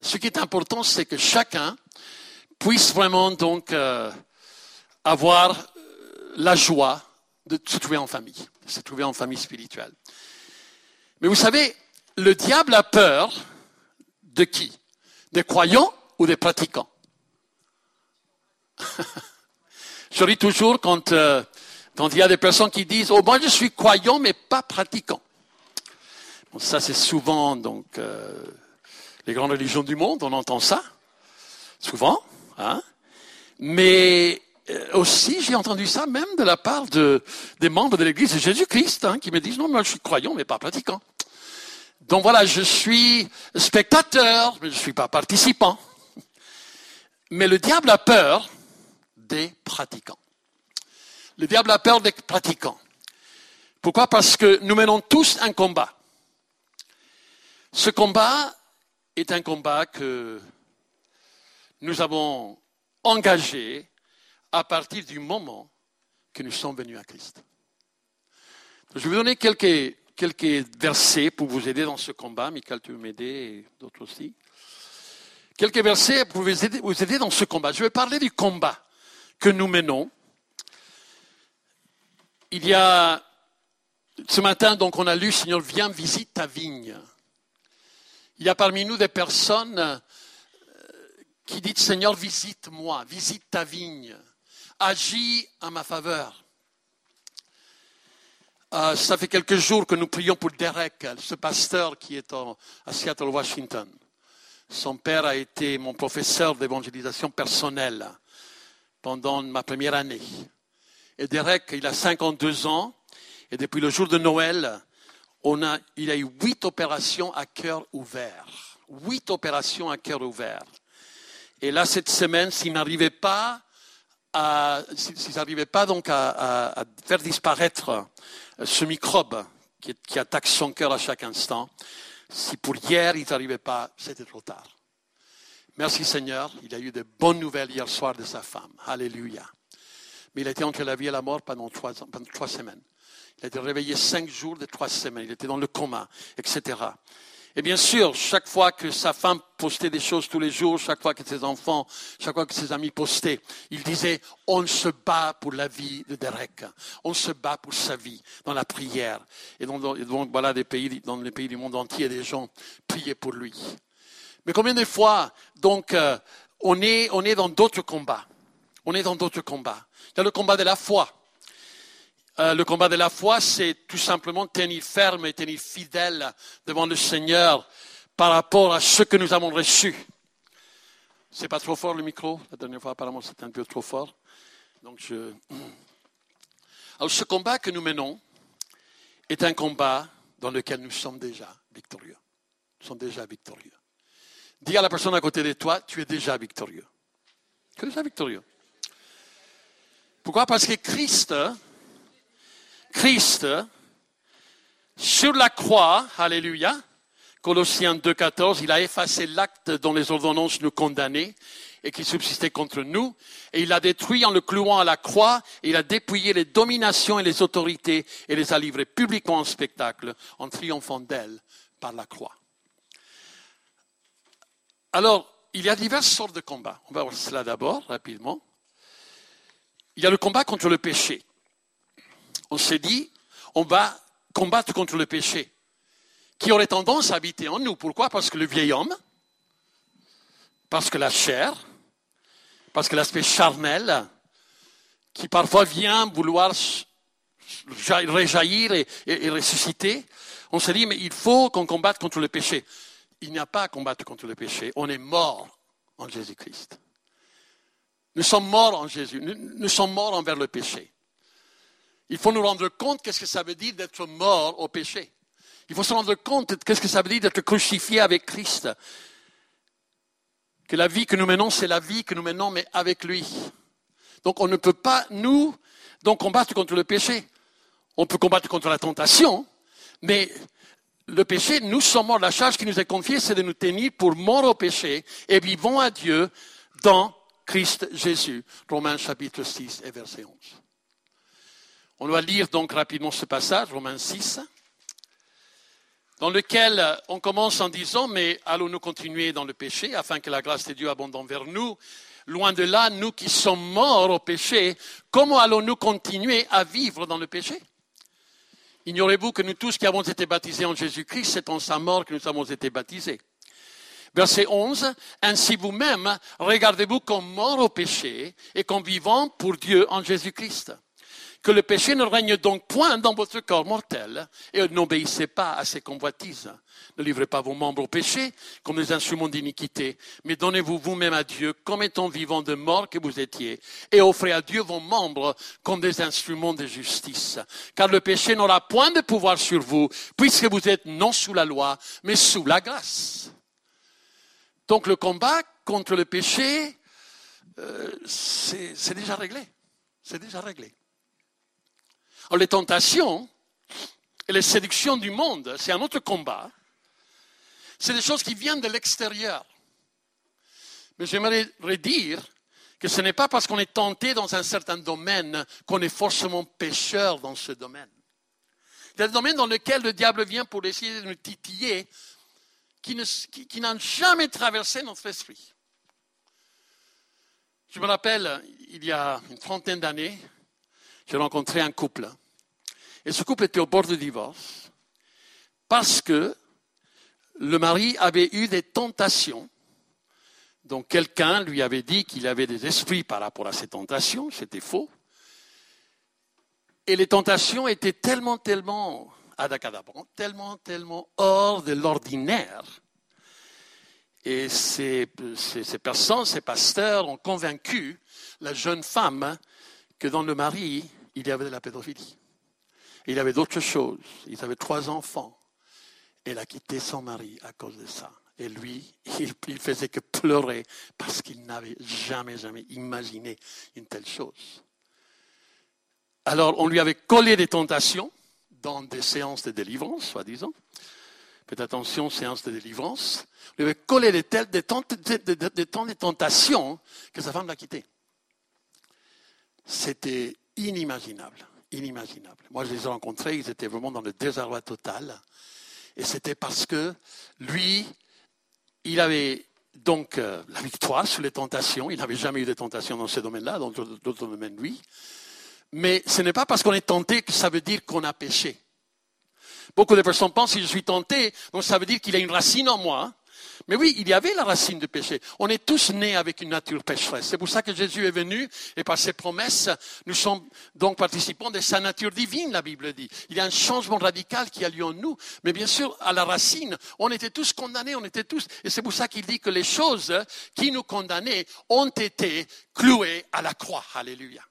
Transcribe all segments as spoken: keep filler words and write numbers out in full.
ce qui est important, c'est que chacun puisse vraiment donc euh, avoir la joie de se trouver en famille, de se trouver en famille spirituelle. Mais vous savez, le diable a peur de qui? Des croyants ou des pratiquants? Je ris toujours quand, euh, quand il y a des personnes qui disent « Oh, moi je suis croyant mais pas pratiquant ». Bon, ça c'est souvent donc euh, les grandes religions du monde, on entend ça, souvent. Hein? Mais euh, aussi j'ai entendu ça même de la part de, des membres de l'Église de Jésus-Christ hein, qui me disent « Non, moi je suis croyant mais pas pratiquant ». Donc voilà, je suis spectateur, mais je ne suis pas participant. Mais le diable a peur des pratiquants. Le diable a peur des pratiquants. Pourquoi? Parce que nous menons tous un combat. Ce combat est un combat que nous avons engagé à partir du moment que nous sommes venus à Christ. Je vais vous donner quelques, quelques versets pour vous aider dans ce combat. Michael, tu veux m'aider et d'autres aussi. Quelques versets pour vous aider, vous aider dans ce combat. Je vais parler du combat que nous menons. Il y a, ce matin, donc, on a lu, Seigneur, viens, visite ta vigne. Il y a parmi nous des personnes qui disent, Seigneur, visite-moi, visite ta vigne, agis à ma faveur. Euh, ça fait quelques jours que nous prions pour Derek, ce pasteur qui est en, à Seattle, Washington. Son père a été mon professeur d'évangélisation personnelle pendant ma première année. Et Derek, il a cinquante-deux ans, et depuis le jour de Noël, on a, il a eu huit opérations à cœur ouvert. Huit opérations à cœur ouvert. Et là, cette semaine, s'il n'arrivait pas à, s'il n'arrivait pas donc à, à, à faire disparaître ce microbe qui, qui attaque son cœur à chaque instant, si pour hier, il n'arrivait pas, c'était trop tard. Merci Seigneur, il a eu de bonnes nouvelles hier soir de sa femme. Alléluia. Mais il a été entre la vie et la mort pendant trois, pendant trois semaines. Il a été réveillé cinq jours de trois semaines. Il était dans le coma, et cetera. Et bien sûr, chaque fois que sa femme postait des choses tous les jours, chaque fois que ses enfants, chaque fois que ses amis postaient, il disait, on se bat pour la vie de Derek. On se bat pour sa vie dans la prière. Et donc, donc voilà, des pays, dans les pays du monde entier, des gens priaient pour lui. Mais combien de fois, donc, euh, on est, on est dans d'autres combats. On est dans d'autres combats. Il y a le combat de la foi. Euh, le combat de la foi, c'est tout simplement tenir ferme et tenir fidèle devant le Seigneur par rapport à ce que nous avons reçu. C'est pas trop fort le micro? La dernière fois, apparemment, c'était un peu trop fort. Donc, je... Alors, ce combat que nous menons est un combat dans lequel nous sommes déjà victorieux. Nous sommes déjà victorieux. Dis à la personne à côté de toi, tu es déjà victorieux. Tu es déjà victorieux. Pourquoi? Parce que Christ, Christ, sur la croix, alléluia, Colossiens deux, quatorze, il a effacé l'acte dont les ordonnances nous condamnaient et qui subsistait contre nous, et il l'a détruit en le clouant à la croix, et il a dépouillé les dominations et les autorités et les a livrées publiquement en spectacle, en triomphant d'elles par la croix. Alors, il y a diverses sortes de combats. On va voir cela d'abord, rapidement. Il y a le combat contre le péché. On s'est dit, on va combattre contre le péché, qui aurait tendance à habiter en nous. Pourquoi? Parce que le vieil homme, parce que la chair, parce que l'aspect charnel, qui parfois vient vouloir réjaillir et, et, et ressusciter, on s'est dit, mais il faut qu'on combatte contre le péché. Il n'y a pas à combattre contre le péché. On est mort en Jésus-Christ. Nous sommes morts en Jésus. Nous, nous sommes morts envers le péché. Il faut nous rendre compte qu'est-ce que ça veut dire d'être mort au péché. Il faut se rendre compte qu'est-ce que ça veut dire d'être crucifié avec Christ. Que la vie que nous menons, c'est la vie que nous menons, mais avec lui. Donc on ne peut pas, nous, donc combattre contre le péché. On peut combattre contre la tentation, mais le péché, nous sommes morts. La charge qui nous est confiée, c'est de nous tenir pour morts au péché et vivons à Dieu dans Christ Jésus. Romains chapitre six et verset onze. On va lire donc rapidement ce passage, Romains six. dans lequel on commence en disant, mais allons-nous continuer dans le péché afin que la grâce de Dieu abonde envers nous? Loin de là, nous qui sommes morts au péché, comment allons-nous continuer à vivre dans le péché? Ignorez-vous que nous tous qui avons été baptisés en Jésus-Christ, c'est en sa mort que nous avons été baptisés. Verset onze, ainsi vous-même, regardez-vous comme morts au péché et comme vivants pour Dieu en Jésus-Christ. Que le péché ne règne donc point dans votre corps mortel et n'obéissez pas à ses convoitises. Ne livrez pas vos membres au péché comme des instruments d'iniquité, mais donnez-vous vous-même à Dieu comme étant vivants de mort que vous étiez et offrez à Dieu vos membres comme des instruments de justice. Car le péché n'aura point de pouvoir sur vous puisque vous êtes non sous la loi, mais sous la grâce. Donc le combat contre le péché, euh, c'est, c'est déjà réglé. C'est déjà réglé. Alors, les tentations et les séductions du monde, c'est un autre combat. C'est des choses qui viennent de l'extérieur. Mais j'aimerais redire que ce n'est pas parce qu'on est tenté dans un certain domaine qu'on est forcément pécheur dans ce domaine. Il y a des domaines dans lesquels le diable vient pour essayer de nous titiller qui, ne, qui, qui n'ont jamais traversé notre esprit. Je me rappelle, il y a une trentaine d'années, j'ai rencontré un couple. Et ce couple était au bord du divorce parce que le mari avait eu des tentations. Donc quelqu'un lui avait dit qu'il avait des esprits par rapport à ces tentations. C'était faux. Et les tentations étaient tellement, tellement adacadabrantes, tellement, tellement hors de l'ordinaire. Et ces, ces, ces personnes, ces pasteurs ont convaincu la jeune femme que dans le mari, il y avait de la pédophilie. Il y avait d'autres choses. Ils avaient trois enfants. Elle a quitté son mari à cause de ça. Et lui, il, il faisait que pleurer parce qu'il n'avait jamais, jamais imaginé une telle chose. Alors, on lui avait collé des tentations dans des séances de délivrance, soi-disant. Faites attention, séances de délivrance. On lui avait collé des, telles, des, temps, des, des, des, des temps de tentations que sa femme l'a quitté. C'était inimaginable, inimaginable. Moi, je les ai rencontrés, ils étaient vraiment dans le désarroi total. Et c'était parce que lui, il avait donc euh, la victoire sur les tentations. Il n'avait jamais eu de tentations dans ce domaine-là, dans d'autres domaines, lui. Mais ce n'est pas parce qu'on est tenté que ça veut dire qu'on a péché. Beaucoup de personnes pensent, si je suis tenté, donc ça veut dire qu'il y a une racine en moi. Mais oui, il y avait la racine du péché. On est tous nés avec une nature pécheresse. C'est pour ça que Jésus est venu et par ses promesses, nous sommes donc participants de sa nature divine, la Bible dit. Il y a un changement radical qui a lieu en nous. Mais bien sûr, à la racine, on était tous condamnés, on était tous... Et c'est pour ça qu'il dit que les choses qui nous condamnaient ont été clouées à la croix. Alléluia.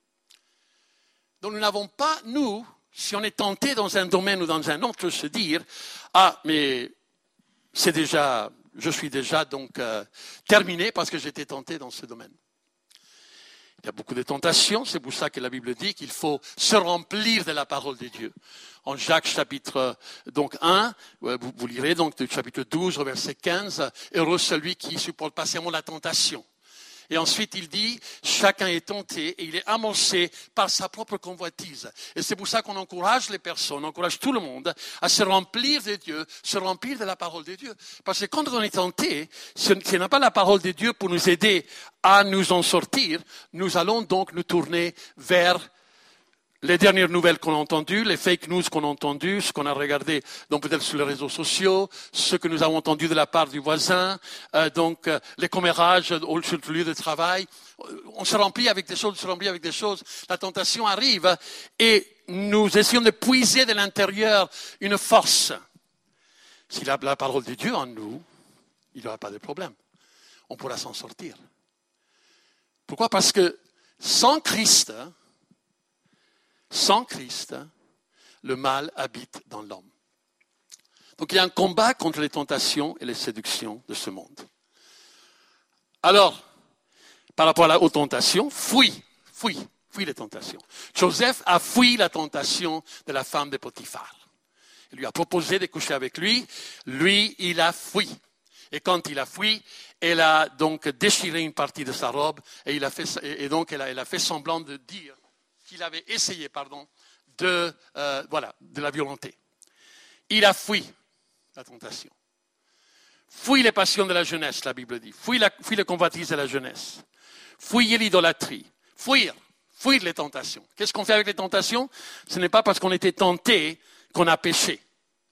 Donc nous n'avons pas, nous, si on est tenté dans un domaine ou dans un autre, se dire, ah, mais c'est déjà, je suis déjà donc euh, terminé parce que j'étais tenté dans ce domaine. Il y a beaucoup de tentations, c'est pour ça que la Bible dit qu'il faut se remplir de la parole de Dieu. En Jacques chapitre donc un, vous, vous lirez donc du chapitre douze au verset quinze, heureux celui qui supporte patiemment la tentation. Et ensuite, il dit, chacun est tenté et il est amorcé par sa propre convoitise. Et c'est pour ça qu'on encourage les personnes, on encourage tout le monde à se remplir de Dieu, se remplir de la parole de Dieu. Parce que quand on est tenté, ce n'est pas la parole de Dieu pour nous aider à nous en sortir, nous allons donc nous tourner vers les dernières nouvelles qu'on a entendues, les fake news qu'on a entendues, ce qu'on a regardé donc peut-être sur les réseaux sociaux, ce que nous avons entendu de la part du voisin, euh, donc euh, les commérages sur le lieu de travail. On se remplit avec des choses, on se remplit avec des choses. La tentation arrive et nous essayons de puiser de l'intérieur une force. S'il y a la parole de Dieu en nous, il n'y aura pas de problème. On pourra s'en sortir. Pourquoi? Parce que sans Christ, Sans Christ, le mal habite dans l'homme. Donc il y a un combat contre les tentations et les séductions de ce monde. Alors, par rapport aux tentations, fuis, fuis, fuis les tentations. Joseph a fui la tentation de la femme de Potiphar. Il lui a proposé de coucher avec lui. Lui, il a fui. Et quand il a fui, elle a donc déchiré une partie de sa robe et, il a fait, et donc elle a, elle a fait semblant de dire qu'il avait essayé, pardon, de, euh, voilà, de la violenter. Il a fui. la tentation. Fuis les passions de la jeunesse, la Bible dit. Fuis, la, fuis les convoitises de la jeunesse. Fuyez l'idolâtrie. Fuir. Fuir les tentations. Qu'est-ce qu'on fait avec les tentations? Ce n'est pas parce qu'on était tenté qu'on a péché.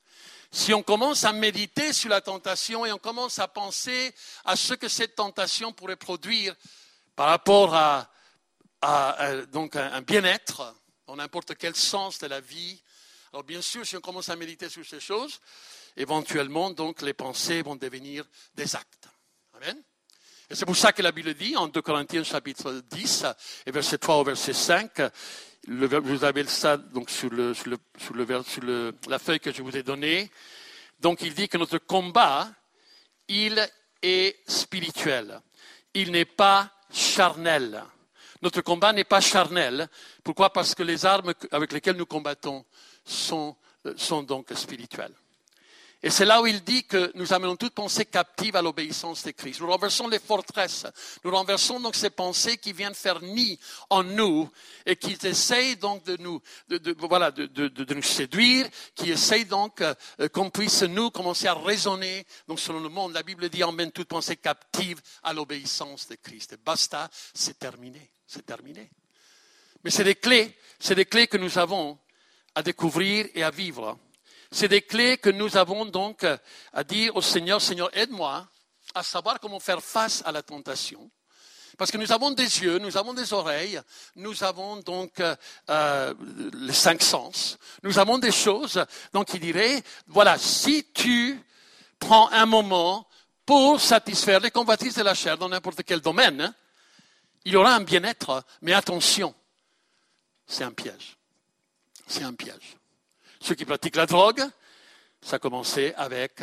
Si on commence à méditer sur la tentation et on commence à penser à ce que cette tentation pourrait produire par rapport à, à, à donc un, un bien-être dans n'importe quel sens de la vie, alors bien sûr, si on commence à méditer sur ces choses, éventuellement, donc, les pensées vont devenir des actes. Amen. Et c'est pour ça que la Bible dit, en deux Corinthiens chapitre dix, et verset trois au verset cinq, le, vous avez ça donc, sur, le, sur, le, sur, le, sur le, la feuille que je vous ai donnée. Donc, il dit que notre combat, il est spirituel. Il n'est pas charnel. Notre combat n'est pas charnel. Pourquoi? Parce que les armes avec lesquelles nous combattons sont, sont donc spirituelles. Et c'est là où il dit que nous amenons toute pensée captive à l'obéissance de Christ. Nous renversons les forteresses. Nous renversons donc ces pensées qui viennent faire nid en nous et qui essayent donc de nous, de, de, voilà, de, de, de nous séduire, qui essayent donc euh, qu'on puisse nous commencer à raisonner donc selon le monde. La Bible dit emmène toute pensée captive à l'obéissance de Christ. Et basta, c'est terminé, c'est terminé. Mais c'est des clés, c'est des clés que nous avons à découvrir et à vivre. C'est des clés que nous avons donc à dire au Seigneur, Seigneur, aide-moi à savoir comment faire face à la tentation. Parce que nous avons des yeux, nous avons des oreilles, nous avons donc euh, les cinq sens. Nous avons des choses donc qui diraient, voilà, si tu prends un moment pour satisfaire les convoitises de la chair dans n'importe quel domaine, il y aura un bien-être, mais attention, c'est un piège. C'est un piège. Ceux qui pratiquent la drogue, ça a commencé avec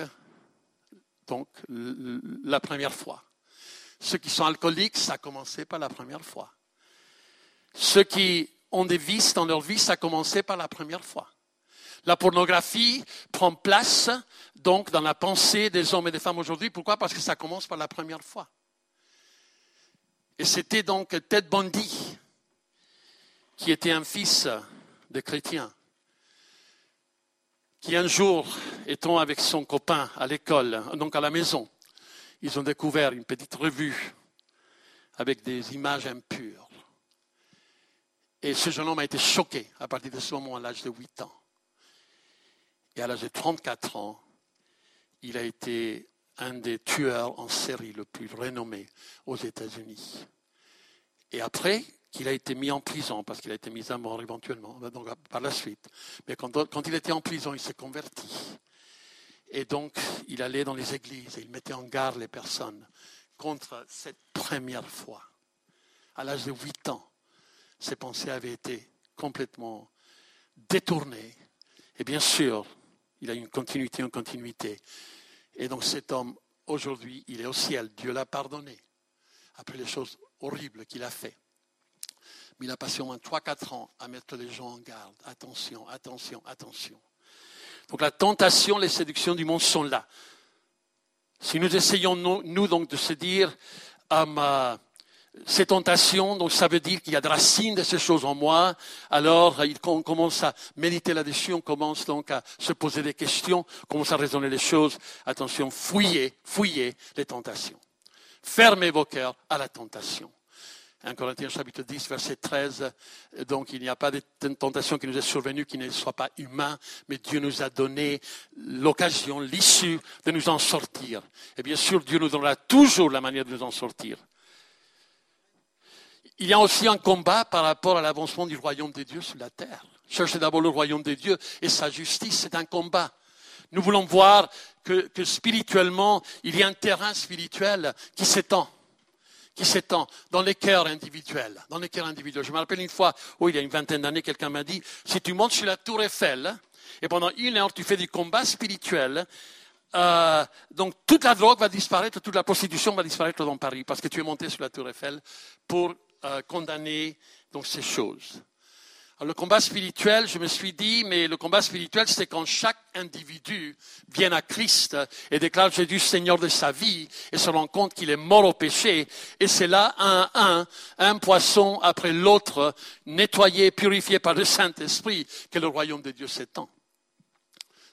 donc, la première fois. Ceux qui sont alcooliques, ça a commencé par la première fois. Ceux qui ont des vices dans leur vie, ça a commencé par la première fois. La pornographie prend place donc dans la pensée des hommes et des femmes aujourd'hui. Pourquoi? Parce que ça commence par la première fois. Et c'était donc Ted Bundy, qui était un fils de chrétien, qui un jour, étant avec son copain à l'école, donc à la maison, ils ont découvert une petite revue avec des images impures. Et ce jeune homme a été choqué à partir de ce moment à l'âge de huit ans. Et à l'âge de trente-quatre ans, il a été un des tueurs en série le plus renommé aux États-Unis. Et après, qu'il a été mis en prison, parce qu'il a été mis à mort éventuellement, donc par la suite. Mais quand, quand il était en prison, il s'est converti. Et donc, il allait dans les églises et il mettait en garde les personnes contre cette première fois. À l'âge de huit ans, ses pensées avaient été complètement détournées. Et bien sûr, il a une continuité, une continuité. Et donc cet homme, aujourd'hui, il est au ciel. Dieu l'a pardonné après les choses horribles qu'il a faites. Mais il a passé au moins trois à quatre ans à mettre les gens en garde. Attention, attention, attention. Donc la tentation, les séductions du monde sont là. Si nous essayons, nous, nous donc, de se dire, euh, ces tentations, donc ça veut dire qu'il y a des racines de ces choses en moi, alors on commence à méditer là-dessus, on commence donc à se poser des questions, on commence à raisonner les choses. Attention, fouillez, fouillez les tentations. Fermez vos cœurs à la tentation. un Corinthiens chapitre dix, verset treize, donc il n'y a pas de tentation qui nous est survenue qui ne soit pas humain, mais Dieu nous a donné l'occasion, l'issue de nous en sortir. Et bien sûr, Dieu nous donnera toujours la manière de nous en sortir. Il y a aussi un combat par rapport à l'avancement du royaume de Dieu sur la terre. Cherchez d'abord le royaume de Dieu et sa justice, c'est un combat. Nous voulons voir que, que spirituellement, il y a un terrain spirituel qui s'étend. qui s'étend dans les cœurs individuels, dans les cœurs individuels. Je me rappelle une fois, oh, il y a une vingtaine d'années, quelqu'un m'a dit, si tu montes sur la tour Eiffel, et pendant une heure, tu fais du combat spirituel, euh, donc toute la drogue va disparaître, toute la prostitution va disparaître dans Paris, parce que tu es monté sur la tour Eiffel pour euh, condamner donc, ces choses. Alors, le combat spirituel, je me suis dit, mais le combat spirituel, c'est quand chaque individu vient à Christ et déclare Jésus Seigneur de sa vie et se rend compte qu'il est mort au péché. Et c'est là, un à un, un poisson après l'autre, nettoyé, purifié par le Saint-Esprit, que le royaume de Dieu s'étend.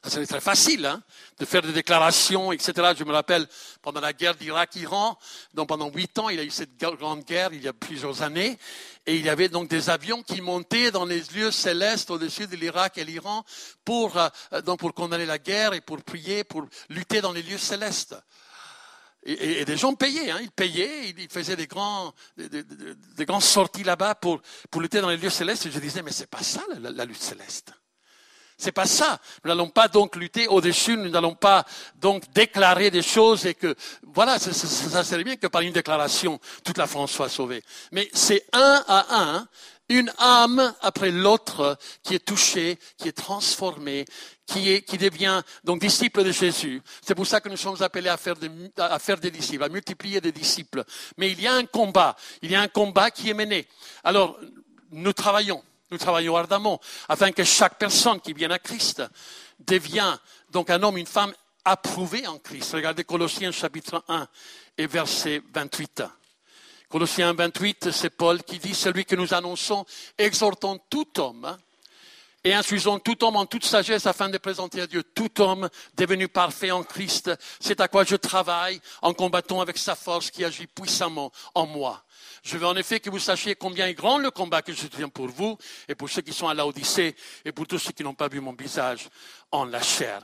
Ça serait très facile hein, de faire des déclarations, et cetera. Je me rappelle, pendant la guerre d'Irak-Iran, donc pendant huit ans, il y a eu cette grande guerre, il y a plusieurs années, et il y avait donc des avions qui montaient dans les lieux célestes au-dessus de l'Irak et l'Iran pour, euh, donc pour condamner la guerre et pour prier, pour lutter dans les lieux célestes. Et, et, et des gens payaient, hein, ils payaient, ils faisaient des grands, des, des, des grandes sorties là-bas pour, pour lutter dans les lieux célestes. Et je disais, mais c'est pas ça la, la lutte céleste. C'est pas ça. Nous n'allons pas donc lutter au-dessus, nous n'allons pas donc déclarer des choses et que, voilà, ça, ça, ça serait bien que par une déclaration, toute la France soit sauvée. Mais c'est un à un, une âme après l'autre qui est touchée, qui est transformée, qui est, qui devient donc disciple de Jésus. C'est pour ça que nous sommes appelés à faire, des, à faire des disciples, à multiplier des disciples. Mais il y a un combat, il y a un combat qui est mené. Alors, nous travaillons. Nous travaillons ardemment afin que chaque personne qui vient à Christ devienne donc un homme, une femme approuvée en Christ. Regardez Colossiens chapitre un et verset vingt-huit. Colossiens un, vingt-huit, c'est Paul qui dit, celui que nous annonçons, exhortons tout homme et instruisons tout homme en toute sagesse afin de présenter à Dieu tout homme devenu parfait en Christ. C'est à quoi je travaille en combattant avec sa force qui agit puissamment en moi. Je veux en effet que vous sachiez combien est grand le combat que je tiens pour vous et pour ceux qui sont à Laodicée et pour tous ceux qui n'ont pas vu mon visage en la chair.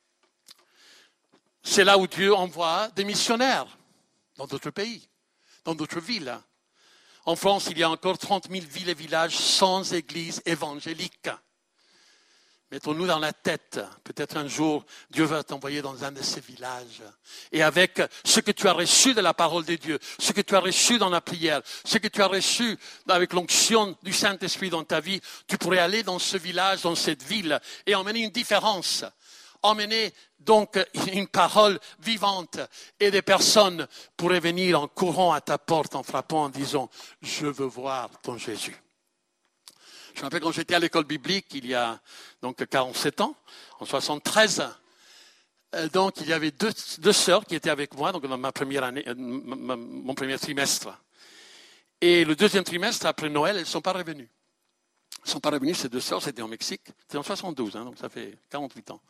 C'est là où Dieu envoie des missionnaires dans d'autres pays, dans d'autres villes. En France, il y a encore trente mille villes et villages sans église évangélique. Mettons-nous dans la tête, peut-être un jour, Dieu va t'envoyer dans un de ces villages. Et avec ce que tu as reçu de la parole de Dieu, ce que tu as reçu dans la prière, ce que tu as reçu avec l'onction du Saint-Esprit dans ta vie, tu pourrais aller dans ce village, dans cette ville, et emmener une différence. Emmener donc une parole vivante. Et des personnes pourraient venir en courant à ta porte, en frappant, en disant, je veux voir ton Jésus. Je me rappelle quand j'étais à l'école biblique, il y a donc quarante-sept ans, en soixante-treize, donc il y avait deux, deux sœurs qui étaient avec moi, donc dans ma première année, ma, ma, mon premier trimestre. Et le deuxième trimestre, après Noël, elles ne sont pas revenues. Elles ne sont pas revenues, ces deux sœurs, c'était en Mexique, c'était en soixante-douze, hein, donc ça fait quarante-huit ans.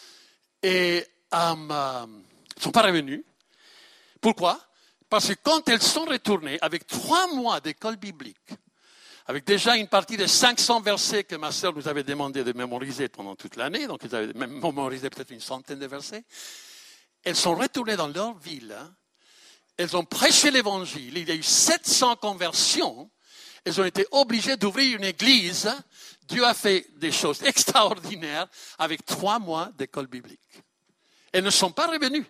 Et euh, elles ne sont pas revenues. Pourquoi? Parce que quand elles sont retournées, avec trois mois d'école biblique, avec déjà une partie de cinq cents versets que ma sœur nous avait demandé de mémoriser pendant toute l'année, donc ils avaient mémorisé peut-être une centaine de versets. Elles sont retournées dans leur ville, elles ont prêché l'évangile, il y a eu sept cents conversions, elles ont été obligées d'ouvrir une église. Dieu a fait des choses extraordinaires avec trois mois d'école biblique. Elles ne sont pas revenues.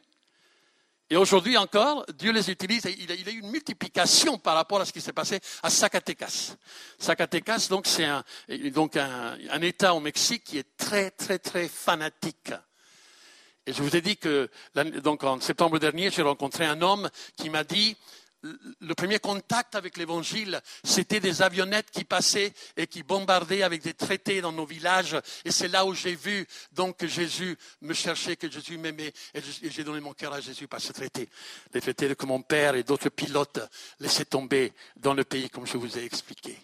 Et aujourd'hui encore, Dieu les utilise et il a, il a eu une multiplication par rapport à ce qui s'est passé à Zacatecas. Zacatecas, donc, c'est un, donc un, un État au Mexique qui est très, très, très fanatique. Et je vous ai dit que, donc, en septembre dernier, j'ai rencontré un homme qui m'a dit, le premier contact avec l'évangile, c'était des avionnettes qui passaient et qui bombardaient avec des traités dans nos villages. Et c'est là où j'ai vu donc que Jésus me cherchait, que Jésus m'aimait. Et j'ai donné mon cœur à Jésus par ce traité. Les traités que mon père et d'autres pilotes laissaient tomber dans le pays, comme je vous ai expliqué.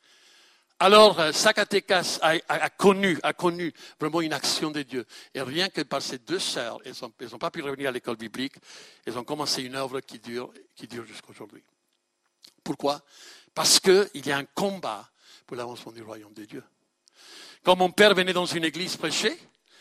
Alors, Zacatecas a, a, a, connu, a connu vraiment une action de Dieu. Et rien que par ces deux sœurs, elles n'ont elles ont pas pu revenir à l'école biblique. Elles ont commencé une œuvre qui dure, qui dure jusqu'à aujourd'hui. Pourquoi? Parce qu'il y a un combat pour l'avancement du royaume de Dieu. Quand mon père venait dans une église prêcher,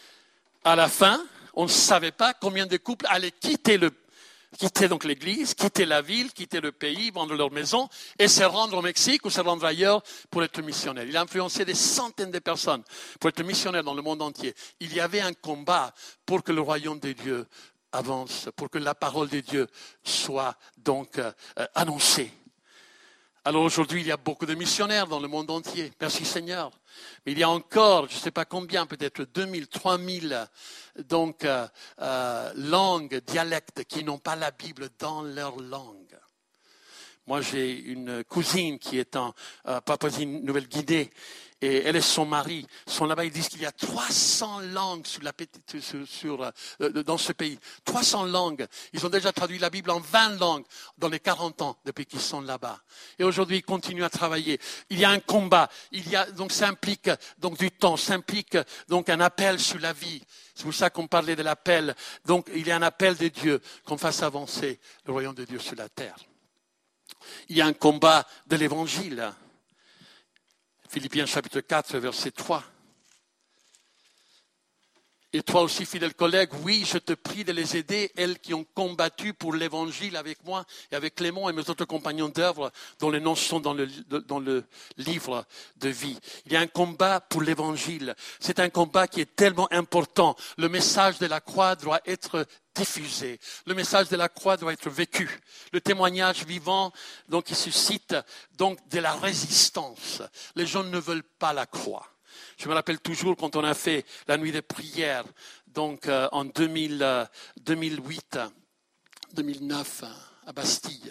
à la fin, on ne savait pas combien de couples allaient quitter le quitter donc l'église, quitter la ville, quitter le pays, vendre leur maison et se rendre au Mexique ou se rendre ailleurs pour être missionnaire. Il a influencé des centaines de personnes pour être missionnaire dans le monde entier. Il y avait un combat pour que le royaume de Dieu avance, pour que la parole de Dieu soit donc euh, annoncée. Alors aujourd'hui, il y a beaucoup de missionnaires dans le monde entier. Merci Seigneur. Mais il y a encore, je ne sais pas combien, peut-être deux mille, trois mille donc, euh, euh, langues, dialectes qui n'ont pas la Bible dans leur langue. Moi, j'ai une cousine qui est en euh, Papouasie-Nouvelle-Guinée Et elle et son mari sont là-bas. Ils disent qu'il y a trois cents langues sur la, sur, sur, euh, dans ce pays. trois cents langues. Ils ont déjà traduit la Bible en vingt langues dans les quarante ans depuis qu'ils sont là-bas. Et aujourd'hui, ils continuent à travailler. Il y a un combat. Il y a, donc, ça implique donc, du temps. Ça implique donc un appel sur la vie. C'est pour ça qu'on parlait de l'appel. Donc, il y a un appel de Dieu qu'on fasse avancer le royaume de Dieu sur la terre. Il y a un combat de l'Évangile. Philippiens chapitre quatre, verset trois. Et toi aussi, fidèle collègue, oui, je te prie de les aider, elles qui ont combattu pour l'Évangile avec moi et avec Clément et mes autres compagnons d'œuvre, dont les noms sont dans le, dans le livre de vie. Il y a un combat pour l'Évangile. C'est un combat qui est tellement important. Le message de la croix doit être diffusé. Le message de la croix doit être vécu. Le témoignage vivant, donc, qui suscite donc de la résistance. Les gens ne veulent pas la croix. Je me rappelle toujours quand on a fait la nuit de prière, donc euh, en deux mille, euh, deux mille huit, deux mille neuf à Bastille.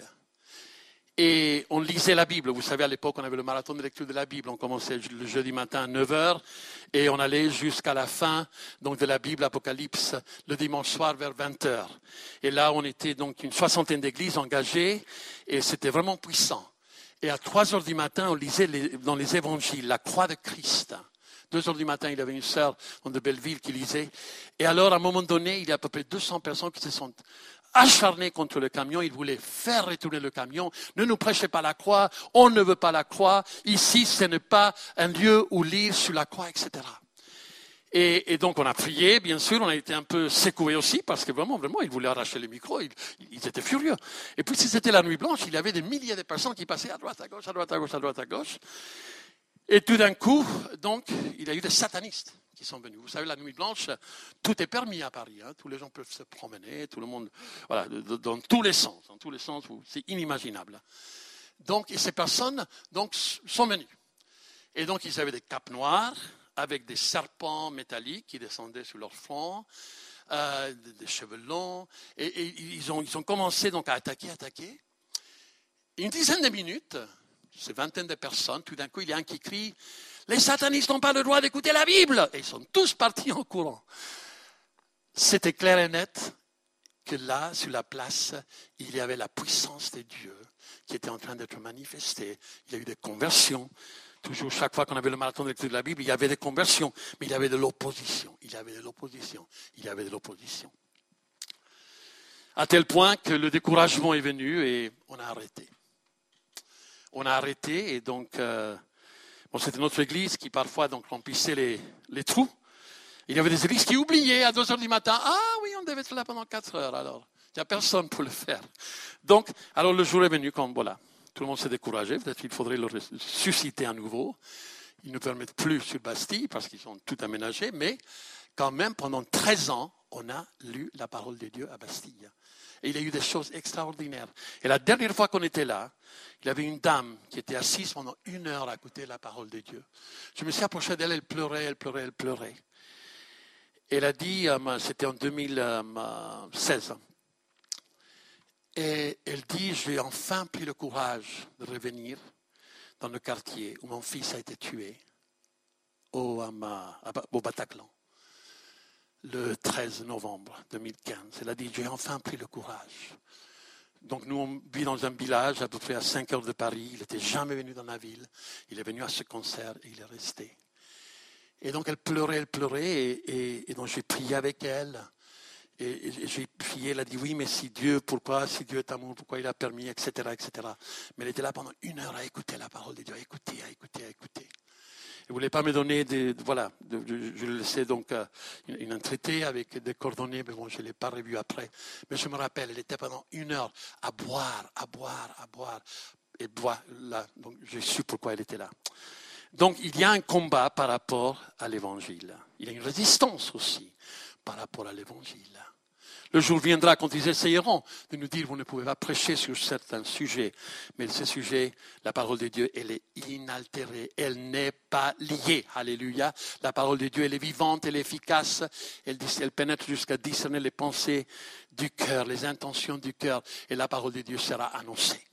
Et on lisait la Bible. Vous savez, à l'époque, on avait le marathon de lecture de la Bible. On commençait le jeudi matin à neuf heures et on allait jusqu'à la fin donc, de la Bible, Apocalypse, le dimanche soir vers vingt heures. Et là, on était donc une soixantaine d'églises engagées et c'était vraiment puissant. Et à trois heures du matin, on lisait les, dans les évangiles la croix de Christ. Deux heures du matin, il y avait une sœur de Belleville qui lisait. Et alors, à un moment donné, il y a à peu près deux cents personnes qui se sont acharnées contre le camion. Ils voulaient faire retourner le camion. Ne nous prêchez pas la croix. On ne veut pas la croix. Ici, ce n'est pas un lieu où lire sur la croix, et cetera. Et, et donc, on a prié, bien sûr. On a été un peu secoués aussi parce que vraiment, vraiment, ils voulaient arracher le micro. Ils, ils étaient furieux. Et puis, si c'était la nuit blanche, il y avait des milliers de personnes qui passaient à droite, à gauche, à droite, à gauche, à droite, à gauche. Et tout d'un coup, donc, il y a eu des satanistes qui sont venus. Vous savez, la nuit blanche, tout est permis à Paris. Hein. Tous les gens peuvent se promener, tout le monde, voilà, dans tous les sens, dans tous les sens, c'est inimaginable. Donc, et ces personnes, donc, sont venues. Et donc, ils avaient des capes noires avec des serpents métalliques qui descendaient sur leur front, euh, des cheveux longs, et, et ils ont, ils ont commencé donc à attaquer, attaquer. Une dizaine de minutes. Ces vingtaines de personnes, tout d'un coup, il y a un qui crie « Les satanistes n'ont pas le droit d'écouter la Bible !» Et ils sont tous partis en courant. C'était clair et net que là, sur la place, il y avait la puissance de Dieu qui était en train d'être manifestée. Il y a eu des conversions. Toujours, chaque fois qu'on avait le marathon de lecture de la Bible, il y avait des conversions, mais il y avait de l'opposition. Il y avait de l'opposition. Il y avait de l'opposition. À tel point que le découragement est venu et on a arrêté. On a arrêté et donc, euh, bon, c'était notre église qui parfois donc, remplissait les, les trous. Il y avait des églises qui oubliaient à deux heures du matin. Ah oui, on devait être là pendant quatre heures alors. Il n'y a personne pour le faire. Donc, alors le jour est venu quand, voilà, tout le monde s'est découragé. Peut-être qu'il faudrait le susciter à nouveau. Ils ne permettent plus sur Bastille parce qu'ils sont tout aménagés. Mais quand même, pendant treize ans, on a lu la parole de Dieu à Bastille. Et il y a eu des choses extraordinaires. Et la dernière fois qu'on était là, il y avait une dame qui était assise pendant une heure à écouter la parole de Dieu. Je me suis approché d'elle, elle pleurait, elle pleurait, elle pleurait. Elle a dit, euh, c'était en deux mille seize, et elle dit, j'ai enfin pris le courage de revenir dans le quartier où mon fils a été tué, au, au Bataclan, le treize novembre deux mille quinze. Elle a dit, j'ai enfin pris le courage. Donc nous, on vit dans un village à peu près à cinq heures de Paris. Il n'était jamais venu dans la ville. Il est venu à ce concert et il est resté. Et donc elle pleurait, elle pleurait. Et, et, et donc j'ai prié avec elle. Et, et j'ai prié, elle a dit, oui, mais si Dieu, pourquoi, si Dieu est amour, pourquoi il a permis, et cetera, et cetera. Mais elle était là pendant une heure à écouter la parole de Dieu, à écouter, à écouter, à écouter. Il ne voulait pas me donner des... Voilà, de, je, je lui laissais donc euh, une, une traité avec des coordonnées, mais bon, je ne l'ai pas revu après. Mais je me rappelle, elle était pendant une heure à boire, à boire, à boire. Et boire, là, donc j'ai su pourquoi elle était là. Donc, il y a un combat par rapport à l'Évangile. Il y a une résistance aussi par rapport à l'Évangile. Le jour viendra quand ils essayeront de nous dire, vous ne pouvez pas prêcher sur certains sujets. Mais ce sujet, la parole de Dieu, elle est inaltérée. Elle n'est pas liée. Alléluia. La parole de Dieu, elle est vivante, elle est efficace. Elle, elle pénètre jusqu'à discerner les pensées du cœur, les intentions du cœur. Et la parole de Dieu sera annoncée.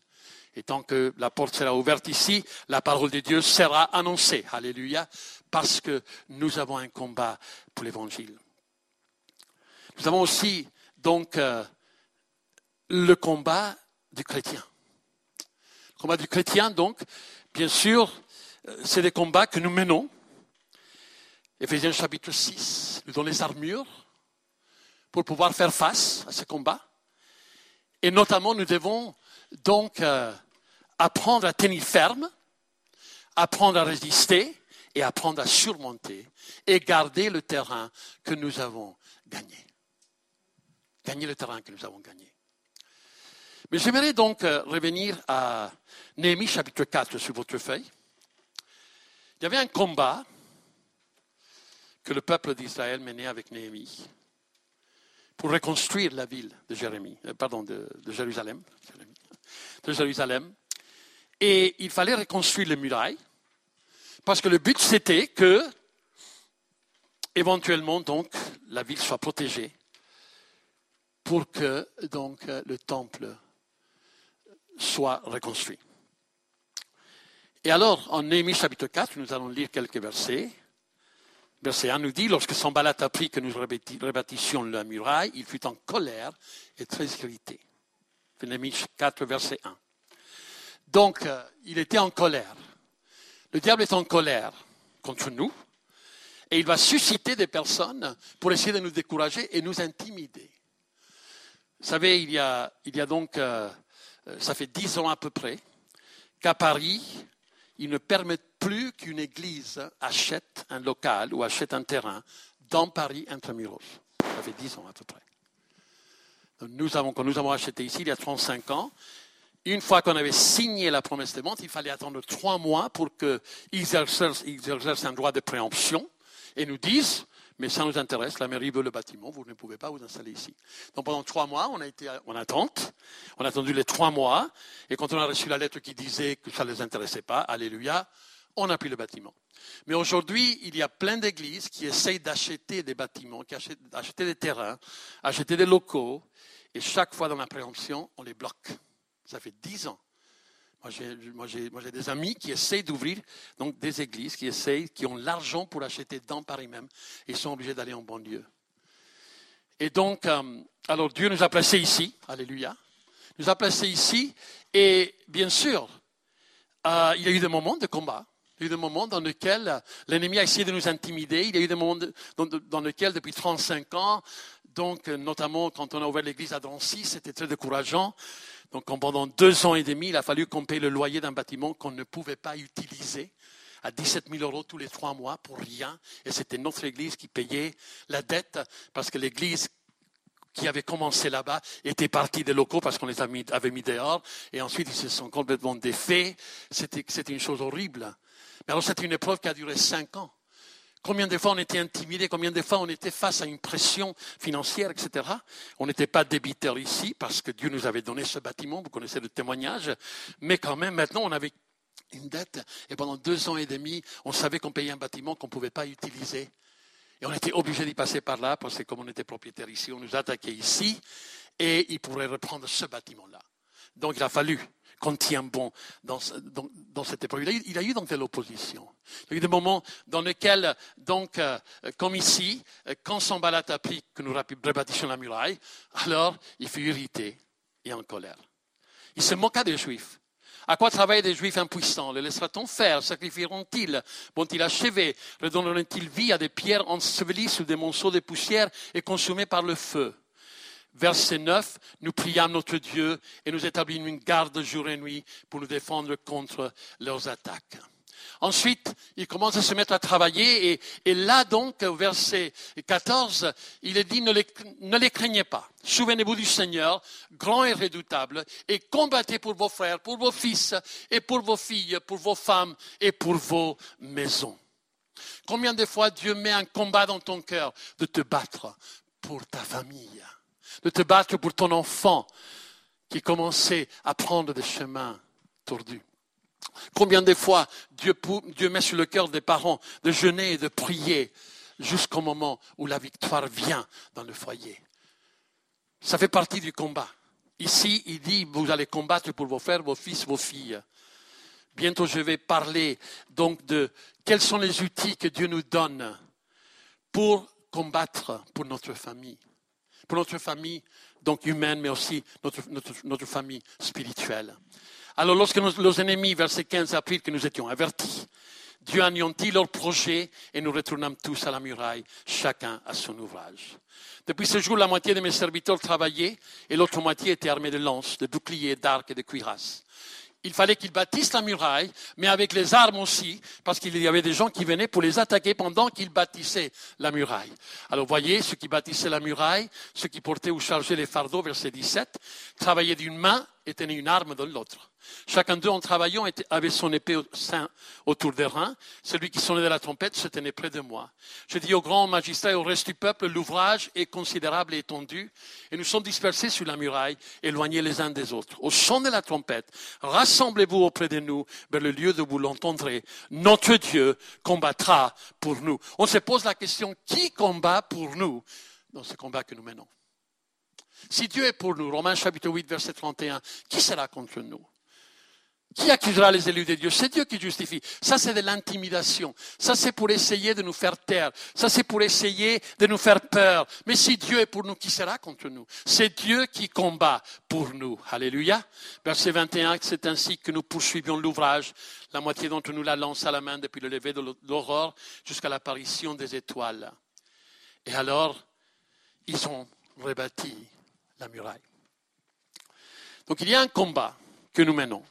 Et tant que la porte sera ouverte ici, la parole de Dieu sera annoncée. Alléluia. Parce que nous avons un combat pour l'Évangile. Nous avons aussi, donc, euh, le combat du chrétien. Le combat du chrétien, donc, bien sûr, c'est des combats que nous menons. Éphésiens chapitre six nous donne les armures pour pouvoir faire face à ce combat. Et notamment, nous devons donc euh, apprendre à tenir ferme, apprendre à résister et apprendre à surmonter et garder le terrain que nous avons gagné. Gagner le terrain que nous avons gagné. Mais j'aimerais donc euh, revenir à Néhémie chapitre quatre sur votre feuille. Il y avait un combat que le peuple d'Israël menait avec Néhémie pour reconstruire la ville de Jérémie, euh, pardon, de, de Jérusalem, de Jérusalem. Et il fallait reconstruire les murailles, parce que le but c'était que, éventuellement, donc, la ville soit protégée, pour que donc le temple soit reconstruit. Et alors, en Néhémie chapitre quatre, nous allons lire quelques versets. Verset un nous dit, lorsque Sanballat apprit que nous rebâtissions la muraille, il fut en colère et très irrité. Néhémie quatre, verset un. Donc, euh, il était en colère. Le diable est en colère contre nous et il va susciter des personnes pour essayer de nous décourager et nous intimider. Vous savez, il y a, il y a donc, euh, ça fait dix ans à peu près, qu'à Paris, ils ne permettent plus qu'une église achète un local ou achète un terrain dans Paris intramuros. Ça fait dix ans à peu près. Donc nous avons, quand nous avons acheté ici, il y a trente-cinq ans, une fois qu'on avait signé la promesse de vente, il fallait attendre trois mois pour qu'ils exercent, ils exercent un droit de préemption et nous disent, mais ça nous intéresse, la mairie veut le bâtiment, vous ne pouvez pas vous installer ici. Donc pendant trois mois, on a été en attente, on a attendu les trois mois, et quand on a reçu la lettre qui disait que ça ne les intéressait pas, alléluia, on a pris le bâtiment. Mais aujourd'hui, il y a plein d'églises qui essayent d'acheter des bâtiments, qui achètent, d'acheter des terrains, acheter des locaux, et chaque fois dans la préemption, on les bloque. Ça fait dix ans. Moi j'ai, moi, j'ai, moi, j'ai des amis qui essayent d'ouvrir donc, des églises, qui essayent, qui ont l'argent pour acheter dans Paris même. Ils sont obligés d'aller en banlieue. Et donc, euh, alors Dieu nous a placés ici, alléluia, nous a placés ici, et bien sûr, euh, il y a eu des moments de combat. Il y a eu des moments dans lesquels l'ennemi a essayé de nous intimider. Il y a eu des moments de, dans, dans lesquels, depuis trente-cinq ans, donc notamment quand on a ouvert l'église à Drancy, c'était très décourageant. Donc pendant deux ans et demi, il a fallu qu'on paye le loyer d'un bâtiment qu'on ne pouvait pas utiliser à dix-sept mille euros tous les trois mois pour rien. Et c'était notre église qui payait la dette parce que l'église qui avait commencé là-bas était partie des locaux parce qu'on les avait mis, avait mis dehors. Et ensuite, ils se sont complètement défaits. C'était, c'était une chose horrible. Mais alors, c'était une épreuve qui a duré cinq ans. Combien de fois on était intimidés, combien de fois on était face à une pression financière, et cetera. On n'était pas débiteurs ici parce que Dieu nous avait donné ce bâtiment, vous connaissez le témoignage, mais quand même maintenant on avait une dette et pendant deux ans et demi, on savait qu'on payait un bâtiment qu'on ne pouvait pas utiliser. Et on était obligé d'y passer par là parce que comme on était propriétaire ici, on nous attaquait ici et il pourrait reprendre ce bâtiment-là. Donc il a fallu qu'on tient bon dans, dans, dans cette épreuve. Il a, eu, il a eu donc de l'opposition. Il y a eu des moments dans lesquels, donc, euh, comme ici, quand Sanballat a appris que nous rebâtissions la muraille, alors il fut irrité et en colère. Il se moqua des Juifs. À quoi travaillent des Juifs impuissants? Le laissera-t-on faire? Sacrifieront-ils? Vont-ils achever? Redonneront-ils vie à des pierres ensevelies sous des monceaux de poussière et consumées par le feu? Verset neuf, nous priâmes notre Dieu et nous établîmes une garde jour et nuit pour nous défendre contre leurs attaques. Ensuite, il commence à se mettre à travailler et, et là donc, au verset quatorze, il est dit ne les, ne les craignez pas. Souvenez-vous du Seigneur, grand et redoutable, et combattez pour vos frères, pour vos fils et pour vos filles, pour vos femmes et pour vos maisons. Combien de fois Dieu met un combat dans ton cœur de te battre pour ta famille? De te battre pour ton enfant qui commençait à prendre des chemins tordus. Combien de fois Dieu, Dieu met sur le cœur des parents de jeûner et de prier jusqu'au moment où la victoire vient dans le foyer. Ça fait partie du combat. Ici, il dit, vous allez combattre pour vos frères, vos fils, vos filles. Bientôt, je vais parler donc de quels sont les outils que Dieu nous donne pour combattre pour notre famille. Pour notre famille, donc humaine, mais aussi notre, notre, notre famille spirituelle. Alors, lorsque nos, nos ennemis, verset quinze, apprirent que nous étions avertis, Dieu anéantit leur projet et nous retournâmes tous à la muraille, chacun à son ouvrage. Depuis ce jour, la moitié de mes serviteurs travaillaient et l'autre moitié était armée de lances, de boucliers, d'arcs et de cuirasses. Il fallait qu'ils bâtissent la muraille, mais avec les armes aussi, parce qu'il y avait des gens qui venaient pour les attaquer pendant qu'ils bâtissaient la muraille. Alors voyez, ceux qui bâtissaient la muraille, ceux qui portaient ou chargeaient les fardeaux, verset dix-sept, travaillaient d'une main et tenaient une arme de l'autre. Chacun d'eux, en travaillant, avait son épée au sein autour des reins. Celui qui sonnait de la trompette se tenait près de moi. Je dis aux grands magistrats et au reste du peuple, l'ouvrage est considérable et étendu, et nous sommes dispersés sur la muraille, éloignés les uns des autres. Au son de la trompette, rassemblez-vous auprès de nous, vers le lieu où vous l'entendrez. Notre Dieu combattra pour nous. On se pose la question, qui combat pour nous dans ce combat que nous menons? Si Dieu est pour nous, Romains chapitre huit, verset trente et un, qui sera contre nous? Qui accusera les élus de Dieu? C'est Dieu qui justifie. Ça, c'est de l'intimidation. Ça, c'est pour essayer de nous faire taire. Ça, c'est pour essayer de nous faire peur. Mais si Dieu est pour nous, qui sera contre nous? C'est Dieu qui combat pour nous. Alléluia. Verset vingt et un, c'est ainsi que nous poursuivions l'ouvrage. La moitié d'entre nous la lance à la main depuis le lever de l'aurore jusqu'à l'apparition des étoiles. Et alors, ils ont rebâti la muraille. Donc, il y a un combat que nous menons.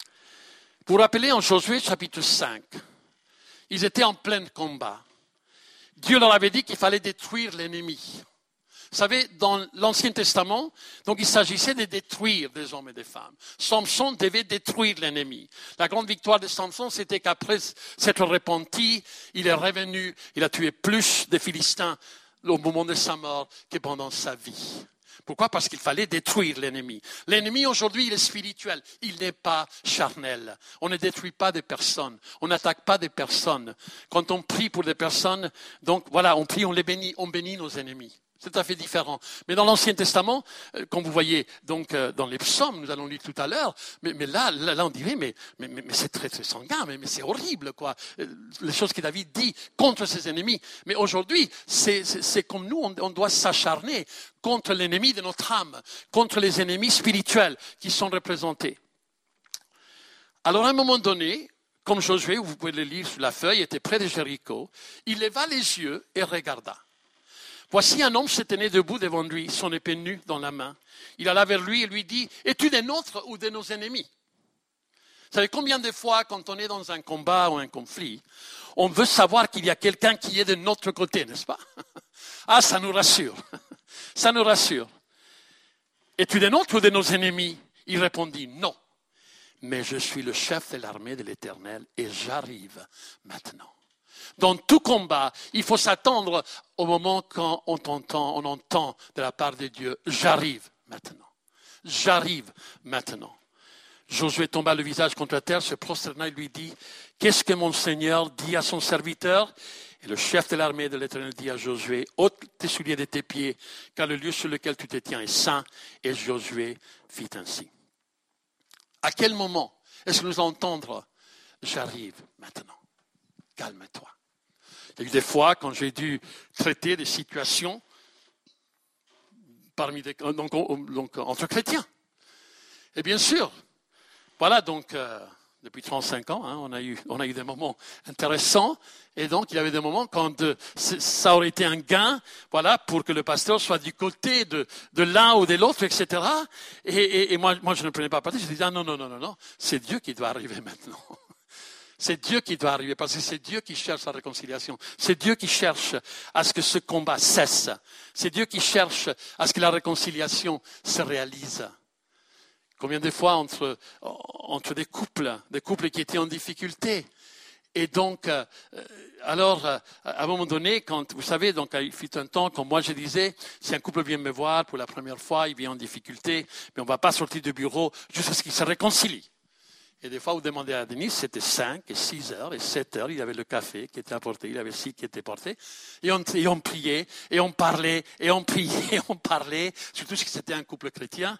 Vous vous rappelez en Josué chapitre cinq, ils étaient en plein combat. Dieu leur avait dit qu'il fallait détruire l'ennemi. Vous savez, dans l'Ancien Testament, donc il s'agissait de détruire des hommes et des femmes. Samson devait détruire l'ennemi. La grande victoire de Samson, c'était qu'après s'être repenti, il est revenu, il a tué plus de Philistins au moment de sa mort que pendant sa vie. Pourquoi? Parce qu'il fallait détruire l'ennemi. L'ennemi aujourd'hui, il est spirituel. Il n'est pas charnel. On ne détruit pas des personnes. On n'attaque pas des personnes. Quand on prie pour des personnes, donc voilà, on prie, on les bénit, on bénit nos ennemis. C'est tout à fait différent. Mais dans l'Ancien Testament, comme vous voyez donc dans les psaumes, nous allons lire tout à l'heure, mais, mais là, là, là, on dirait, mais, mais, mais, mais c'est très, très sanguin, mais, mais c'est horrible, quoi. Les choses que David dit contre ses ennemis. Mais aujourd'hui, c'est, c'est, c'est comme nous, on, on doit s'acharner contre l'ennemi de notre âme, contre les ennemis spirituels qui sont représentés. Alors, à un moment donné, comme Josué, vous pouvez le lire sur la feuille, était près de Jéricho, il leva les yeux et regarda. Voici un homme se tenait debout devant lui, son épée nue dans la main. Il alla vers lui et lui dit, « Es-tu des nôtres ou de nos ennemis ?» Vous savez combien de fois, quand on est dans un combat ou un conflit, on veut savoir qu'il y a quelqu'un qui est de notre côté, n'est-ce pas? Ah, ça nous rassure. Ça nous rassure. « Es-tu des nôtres ou de nos ennemis ?» Il répondit, « Non, mais je suis le chef de l'armée de l'Éternel et j'arrive maintenant. » Dans tout combat, il faut s'attendre au moment quand on entend, on entend de la part de Dieu, j'arrive maintenant. J'arrive maintenant. Josué tomba le visage contre la terre, se prosterna et lui dit, qu'est-ce que mon Seigneur dit à son serviteur? Et le chef de l'armée de l'Éternel dit à Josué, ôte tes souliers de tes pieds, car le lieu sur lequel tu te tiens est saint. Et Josué fit ainsi. À quel moment est-ce que nous allons entendre, j'arrive maintenant? Calme-toi. Il y a eu des fois quand j'ai dû traiter des situations parmi des, donc, donc, entre chrétiens. Et bien sûr, voilà donc euh, depuis trente-cinq ans, hein, on a eu on a eu des moments intéressants et donc il y avait des moments quand euh, ça aurait été un gain, voilà, pour que le pasteur soit du côté de de l'un ou de l'autre, et cetera. Et, et, et moi moi je ne prenais pas parti, je disais ah, non non non non non, c'est Dieu qui doit arriver maintenant. C'est Dieu qui doit arriver, parce que c'est Dieu qui cherche la réconciliation. C'est Dieu qui cherche à ce que ce combat cesse. C'est Dieu qui cherche à ce que la réconciliation se réalise. Combien de fois entre, entre des couples, des couples qui étaient en difficulté. Et donc, euh, alors, à un moment donné, quand, vous savez, donc, il fut un temps, comme moi je disais, si un couple vient me voir pour la première fois, il vient en difficulté, mais on ne va pas sortir du bureau jusqu'à ce qu'il se réconcilie. Et des fois, vous demandez à Denis, c'était cinq et six heures et sept heures, il y avait le café qui était apporté, il y avait ci qui était porté. Et on, et on priait, et on parlait, et on priait, et on parlait, surtout si c'était un couple chrétien.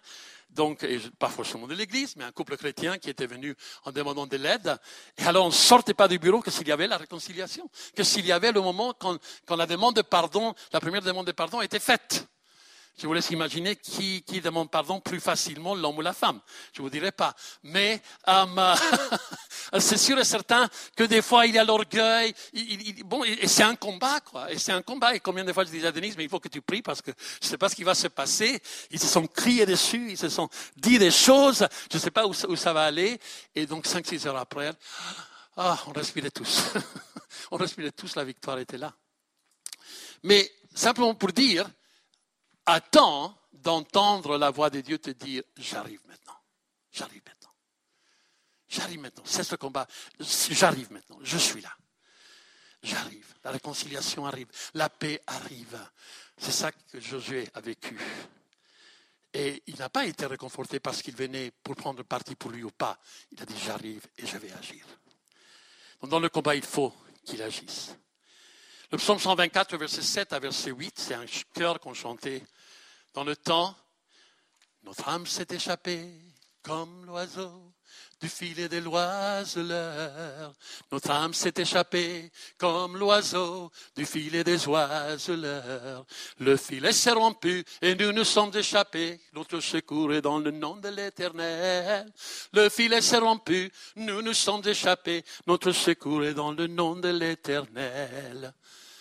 donc, et pas forcément de l'église, mais un couple chrétien qui était venu en demandant de l'aide. Et alors, on ne sortait pas du bureau que s'il y avait la réconciliation, que s'il y avait le moment quand, quand la demande de pardon, la première demande de pardon était faite. Je vous laisse imaginer qui, qui demande pardon plus facilement, l'homme ou la femme. Je ne vous dirai pas. Mais euh, c'est sûr et certain que des fois, il y a l'orgueil. Il, il, bon, et c'est un combat, quoi. Et c'est un combat. Et combien de fois je disais à Denise, mais il faut que tu pries parce que je ne sais pas ce qui va se passer. Ils se sont criés dessus, ils se sont dit des choses. Je ne sais pas où, où ça va aller. Et donc, cinq, six heures après, ah, on respirait tous. on respirait tous, la victoire était là. Mais simplement pour dire, attends d'entendre la voix de Dieu te dire « J'arrive maintenant, j'arrive maintenant, j'arrive maintenant, c'est le combat, j'arrive maintenant, je suis là, j'arrive, la réconciliation arrive, la paix arrive. » C'est ça que Josué a vécu. Et il n'a pas été réconforté parce qu'il venait pour prendre parti pour lui ou pas. Il a dit « J'arrive et je vais agir. » Donc dans le combat, il faut qu'il agisse. Le psaume cent vingt-quatre, verset sept à verset huit, c'est un chœur qu'on chantait dans le temps. Notre âme s'est échappée comme l'oiseau du filet de l'oiseleur. Notre âme s'est échappée comme l'oiseau du filet des oiseleurs. Le filet s'est rompu et nous nous sommes échappés. Notre secours est dans le nom de l'Éternel. Le filet s'est rompu, nous nous sommes échappés. Notre secours est dans le nom de l'Éternel.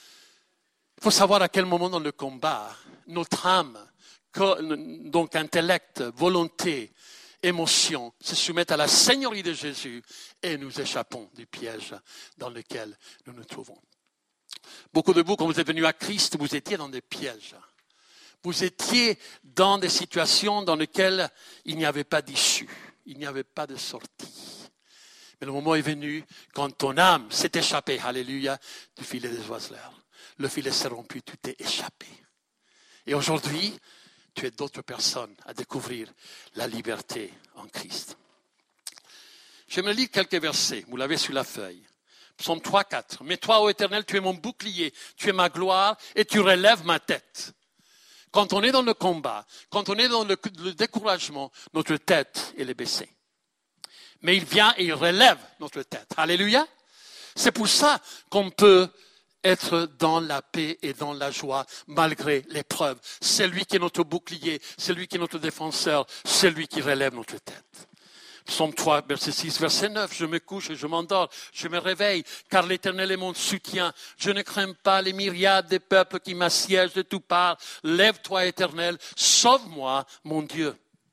Il faut savoir à quel moment dans le combat, notre âme, donc intellect, volonté, émotion, se soumettent à la Seigneurie de Jésus et nous échappons du piège dans lequel nous nous trouvons. Beaucoup de vous, quand vous êtes venus à Christ, vous étiez dans des pièges. Vous étiez dans des situations dans lesquelles il n'y avait pas d'issue, il n'y avait pas de sortie. Mais le moment est venu quand ton âme s'est échappée, alléluia, du filet des oiseleurs. Le filet s'est rompu, tu t'es échappé. Et aujourd'hui, tu es d'autres personnes à découvrir la liberté en Christ. J'aimerais lire quelques versets, vous l'avez sur la feuille. Psaume trois, quatre. « Mais toi, ô Éternel, tu es mon bouclier, tu es ma gloire et tu relèves ma tête. » Quand on est dans le combat, quand on est dans le, le découragement, notre tête, elle est baissée. Mais il vient et il relève notre tête. Alléluia. C'est pour ça qu'on peut être dans la paix et dans la joie malgré l'épreuve. C'est lui qui est notre bouclier, c'est lui qui est notre défenseur, c'est lui qui relève notre tête. Psaume trois, verset six, verset neuf, je me couche et je m'endors, je me réveille, car l'Éternel est mon soutien. Je ne crains pas les myriades des peuples qui m'assiègent de toutes parts. Lève-toi, Éternel, sauve-moi, mon Dieu.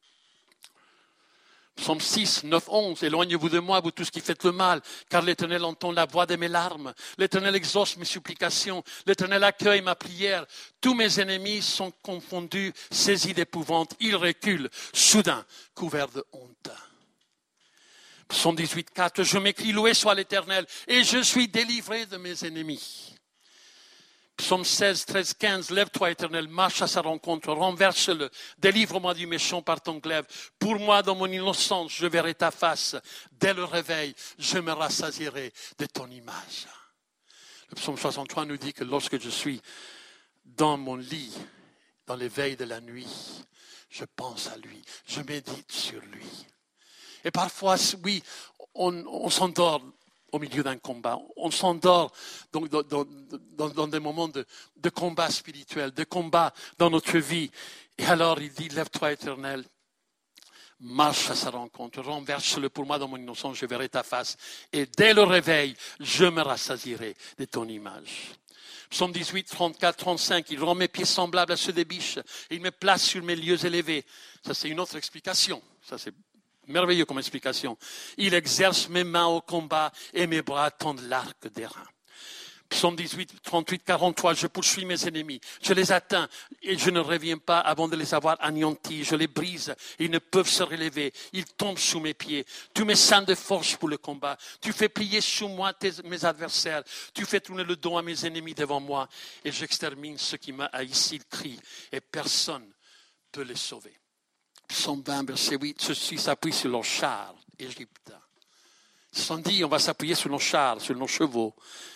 Psaume six, neuf, onze, éloignez-vous de moi, vous tous qui faites le mal, car l'Éternel entend la voix de mes larmes. L'Éternel exauce mes supplications. L'Éternel accueille ma prière. Tous mes ennemis sont confondus, saisis d'épouvante. Ils reculent, soudain, couverts de honte. Psaume dix-huit, quatre, je m'écrie, loué soit l'Éternel, et je suis délivré de mes ennemis. Psaume seize, treize, quinze, lève-toi, Éternel, marche à sa rencontre, renverse-le, délivre-moi du méchant par ton glaive. Pour moi, dans mon innocence, je verrai ta face. Dès le réveil, je me rassasierai de ton image. Le psaume soixante-trois nous dit que lorsque je suis dans mon lit, dans les veilles de la nuit, je pense à lui, je médite sur lui. Et parfois, oui, on, on s'endort au milieu d'un combat. On s'endort donc dans, dans, dans, dans des moments de, de combat spirituel, de combat dans notre vie. Et alors il dit, lève-toi, Éternel, marche à sa rencontre, renverse-le pour moi dans mon innocence, je verrai ta face. Et dès le réveil, je me rassasierai de ton image. Psaume dix-huit, trente-quatre, trente-cinq, il rend mes pieds semblables à ceux des biches. Il me place sur mes lieux élevés. Ça, c'est une autre explication. Ça, c'est merveilleux comme explication. Il exerce mes mains au combat et mes bras tendent l'arc des reins. Psaume dix-huit, trente-huit, quarante-trois, je poursuis mes ennemis, je les atteins et je ne reviens pas avant de les avoir anéantis. Je les brise, ils ne peuvent se relever, ils tombent sous mes pieds. Tu me sens de force pour le combat, tu fais plier sous moi tes, mes adversaires, tu fais tourner le dos à mes ennemis devant moi et j'extermine ceux qui m'ont haï. Ils crient et personne ne peut les sauver. Psaume vingt, verset huit, ceux-ci s'appuient sur leurs chars égyptiens. Ils se sont dit, on va s'appuyer sur nos chars, sur nos chevaux,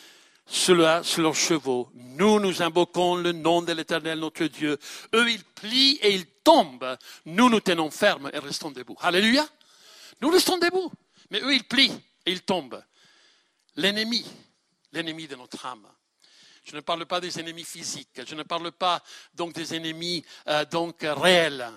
sur, la, sur leurs chevaux. Nous, nous invoquons le nom de l'Éternel, notre Dieu. Eux, ils plient et ils tombent. Nous, nous tenons ferme et restons debout. Alléluia. Nous restons debout. Mais eux, ils plient et ils tombent. L'ennemi, l'ennemi de notre âme. Je ne parle pas des ennemis physiques. Je ne parle pas donc des ennemis euh, donc réels.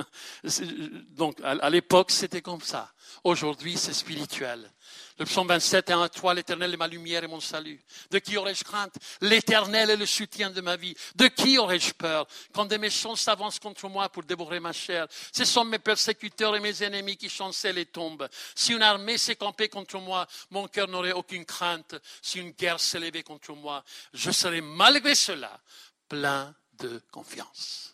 Donc à, à l'époque, c'était comme ça. Aujourd'hui, c'est spirituel. Le psaume vingt-sept, un à trois, l'Éternel est ma lumière et mon salut. De qui aurais-je crainte? L'Éternel est le soutien de ma vie. De qui aurais-je peur? Quand des méchants s'avancent contre moi pour dévorer ma chair, ce sont mes persécuteurs et mes ennemis qui chancellent et tombent. Si une armée s'est campée contre moi, mon cœur n'aurait aucune crainte. Si une guerre s'élevait contre moi, je serais malgré cela plein de confiance.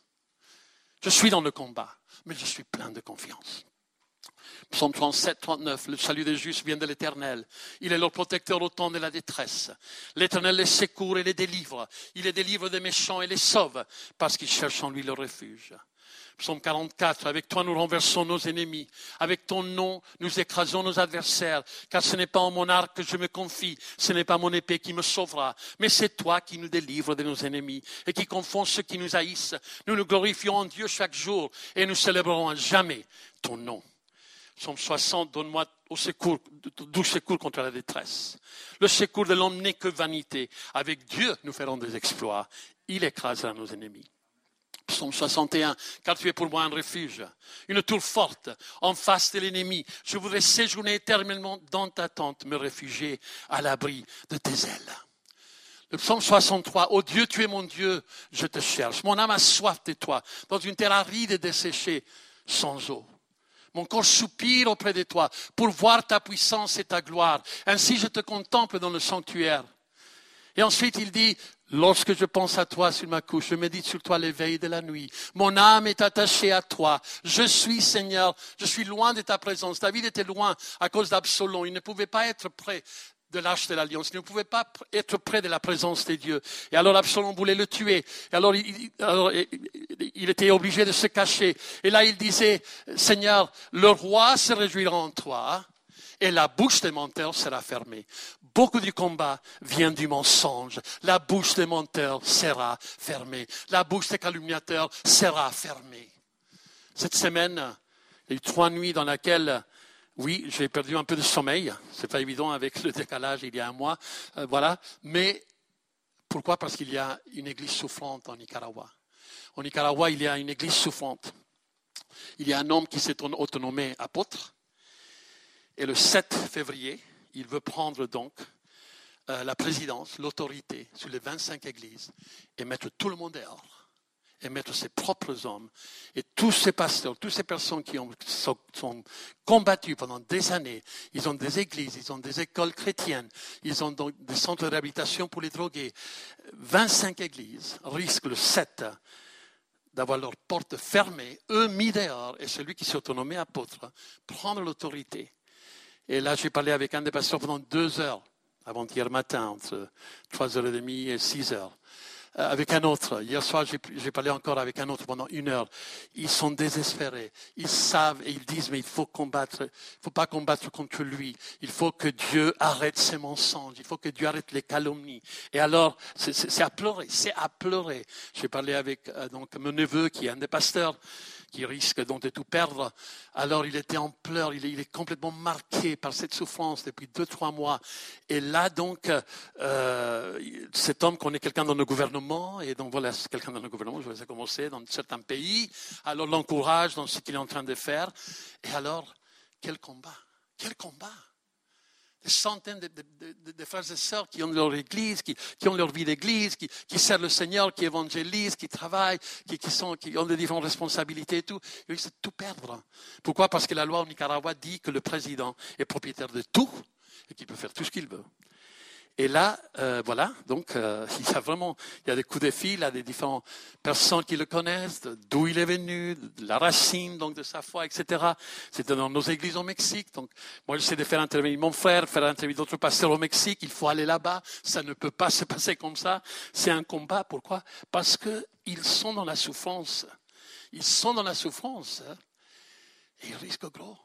Je suis dans le combat, mais je suis plein de confiance. Psaume trente-sept, trente-neuf, le salut des justes vient de l'Éternel. Il est leur protecteur au temps de la détresse. L'Éternel les secourt et les délivre. Il les délivre des méchants et les sauve parce qu'ils cherchent en lui le refuge. Psaume quarante-quatre, avec toi nous renversons nos ennemis. Avec ton nom, nous écrasons nos adversaires. Car ce n'est pas en mon arc que je me confie. Ce n'est pas mon épée qui me sauvera. Mais c'est toi qui nous délivres de nos ennemis et qui confonds ceux qui nous haïssent. Nous nous glorifions en Dieu chaque jour et nous célébrerons à jamais ton nom. Psaume soixante, donne-moi au secours, doux secours contre la détresse. Le secours de l'homme n'est que vanité. Avec Dieu, nous ferons des exploits. Il écrasera nos ennemis. Psaume soixante et un, car tu es pour moi un refuge, une tour forte en face de l'ennemi. Je voudrais séjourner éternellement dans ta tente, me réfugier à l'abri de tes ailes. Le psaume soixante-trois, ô Dieu, tu es mon Dieu, je te cherche. Mon âme a soif de toi, dans une terre aride et desséchée, sans eau. Mon corps soupire auprès de toi pour voir ta puissance et ta gloire. Ainsi, je te contemple dans le sanctuaire. Et ensuite, il dit, lorsque je pense à toi sur ma couche, je médite sur toi les veilles de la nuit. Mon âme est attachée à toi. Je suis, Seigneur, je suis loin de ta présence. David était loin à cause d'Absalom. Il ne pouvait pas être près de l'arche de l'alliance. Il ne pouvait pas être près de la présence de Dieu. Et alors Absalom voulait le tuer. Et alors il, alors il était obligé de se cacher. Et là il disait, Seigneur, le roi se réjouira en toi et la bouche des menteurs sera fermée. Beaucoup du combat vient du mensonge. La bouche des menteurs sera fermée. La bouche des calomniateurs sera fermée. Cette semaine, il y a eu trois nuits dans lesquelles oui, j'ai perdu un peu de sommeil. C'est pas évident avec le décalage il y a un mois. Euh, voilà. Mais pourquoi? Parce qu'il y a une église souffrante en Nicaragua. Au Nicaragua, il y a une église souffrante. Il y a un homme qui s'est autonomé apôtre. Et le sept février, il veut prendre donc euh, la présidence, l'autorité sur les vingt-cinq églises et mettre tout le monde dehors. Et mettre ses propres hommes et tous ces pasteurs, toutes ces personnes qui ont, sont, sont combattues pendant des années. Ils ont des églises, ils ont des écoles chrétiennes, ils ont donc des centres de réhabilitation pour les drogués. vingt-cinq églises risquent le sept d'avoir leurs portes fermées, eux mis dehors, et celui qui s'est autonomé apôtre, prendre l'autorité. Et là, j'ai parlé avec un des pasteurs pendant deux heures, avant-hier matin, entre trois heures trente et six heures. Avec un autre. Hier soir, j'ai, j'ai parlé encore avec un autre pendant une heure. Ils sont désespérés. Ils savent et ils disent, mais il faut combattre. Il ne faut pas combattre contre lui. Il faut que Dieu arrête ses mensonges. Il faut que Dieu arrête les calomnies. Et alors, c'est, c'est, c'est à pleurer. C'est à pleurer. J'ai parlé avec euh, donc mon neveu qui est un des pasteurs, qui risque donc de tout perdre. Alors il était en pleurs, il est, il est complètement marqué par cette souffrance depuis deux, trois mois. Et là donc, euh, cet homme connaît quelqu'un dans le gouvernement, et donc voilà, c'est quelqu'un dans le gouvernement, je vais laisser commencer, dans certains pays, alors l'encourage dans ce qu'il est en train de faire. Et alors, quel combat, quel combat! Des centaines de, de, de, de frères et sœurs qui ont leur église, qui, qui ont leur vie d'église, qui, qui servent le Seigneur, qui évangélisent, qui travaillent, qui, qui, sont, qui ont des différentes responsabilités et tout. Ils risquent de tout perdre. Pourquoi? Parce que la loi au Nicaragua dit que le président est propriétaire de tout et qu'il peut faire tout ce qu'il veut. Et là, euh, voilà, donc euh, il y a vraiment, il y a des coups de fil, il y a des différentes personnes qui le connaissent, d'où il est venu, de la racine donc de sa foi, et cetera. C'était dans nos églises au Mexique. Donc moi, j'essaie de faire intervenir mon frère, faire intervenir d'autres pasteurs au Mexique. Il faut aller là-bas. Ça ne peut pas se passer comme ça. C'est un combat. Pourquoi? Parce que ils sont dans la souffrance. Ils sont dans la souffrance hein, et ils risquent gros.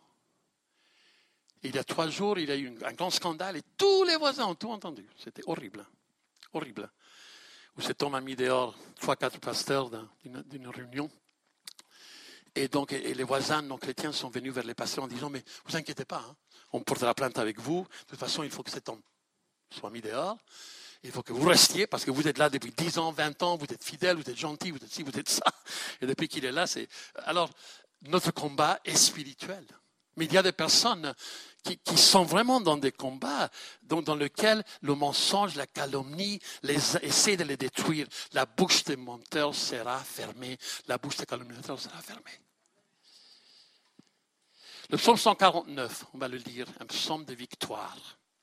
Il y a trois jours, il y a eu un grand scandale et tous les voisins ont tout entendu. C'était horrible. horrible, où cet homme a mis dehors trois, quatre pasteurs d'une, d'une réunion. Et donc, et les voisins non chrétiens sont venus vers les pasteurs en disant, mais vous inquiétez pas, hein, on portera plainte avec vous. De toute façon, il faut que cet homme soit mis dehors. Il faut que vous restiez, parce que vous êtes là depuis dix ans, vingt ans, vous êtes fidèles, vous êtes gentils, vous êtes ci, vous êtes ça. Et depuis qu'il est là, c'est... Alors, notre combat est spirituel. Mais il y a des personnes qui, qui sont vraiment dans des combats dans, dans lesquels le mensonge, la calomnie, les, essaie de les détruire. La bouche des menteurs sera fermée. La bouche des calomniateurs sera fermée. Le psaume cent quarante-neuf, on va le lire, un psaume de victoire.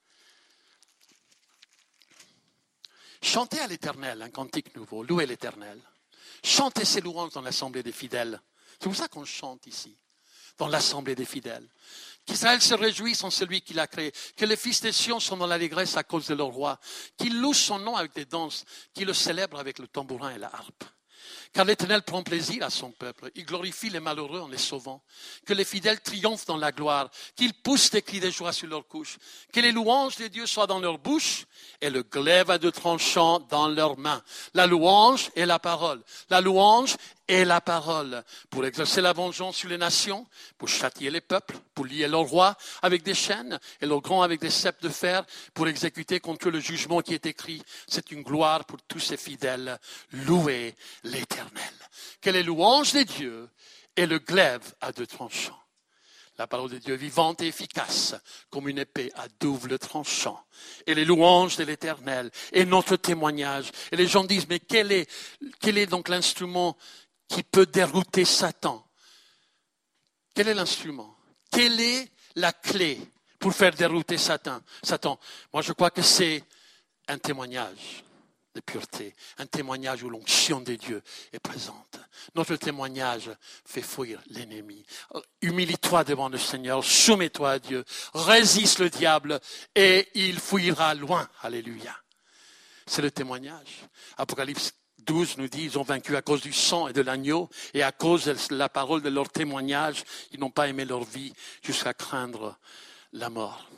Chantez à l'Éternel un cantique nouveau, louez l'Éternel. Chantez ses louanges dans l'assemblée des fidèles. C'est pour ça qu'on chante ici, dans l'assemblée des fidèles. Qu'Israël se réjouisse en celui qui l'a créé, que les fils des Sion sont dans l'allégresse à cause de leur roi, qu'ils louent son nom avec des danses, qu'ils le célèbrent avec le tambourin et la harpe. Car l'Éternel prend plaisir à son peuple, il glorifie les malheureux en les sauvant, que les fidèles triomphent dans la gloire, qu'ils poussent des cris de joie sur leur couche, que les louanges de Dieu soient dans leur bouche et le glaive à deux tranchants dans leurs mains. La louange est la parole, la louange est la parole, pour exercer la vengeance sur les nations, pour châtier les peuples, pour lier leurs rois avec des chaînes et leurs grands avec des ceps de fer, pour exécuter contre eux le jugement qui est écrit. C'est une gloire pour tous ces fidèles. Louez l'Éternel. Que les louanges de Dieu et le glaive à deux tranchants. La parole de Dieu est vivante et efficace, comme une épée à double tranchant. Et les louanges de l'Éternel est notre témoignage. Et les gens disent, mais quel est, quel est donc l'instrument qui peut dérouter Satan? Quel est l'instrument? Quelle est la clé pour faire dérouter Satan? Satan, moi je crois que c'est un témoignage de pureté, un témoignage où l'onction de Dieu est présente. Notre témoignage fait fuir l'ennemi. Humilie-toi devant le Seigneur, soumets-toi à Dieu, résiste le diable et il fuira loin. Alléluia. C'est le témoignage. Apocalypse douze nous dit, ils ont vaincu à cause du sang et de l'agneau et à cause de la parole de leur témoignage, ils n'ont pas aimé leur vie jusqu'à craindre la mort.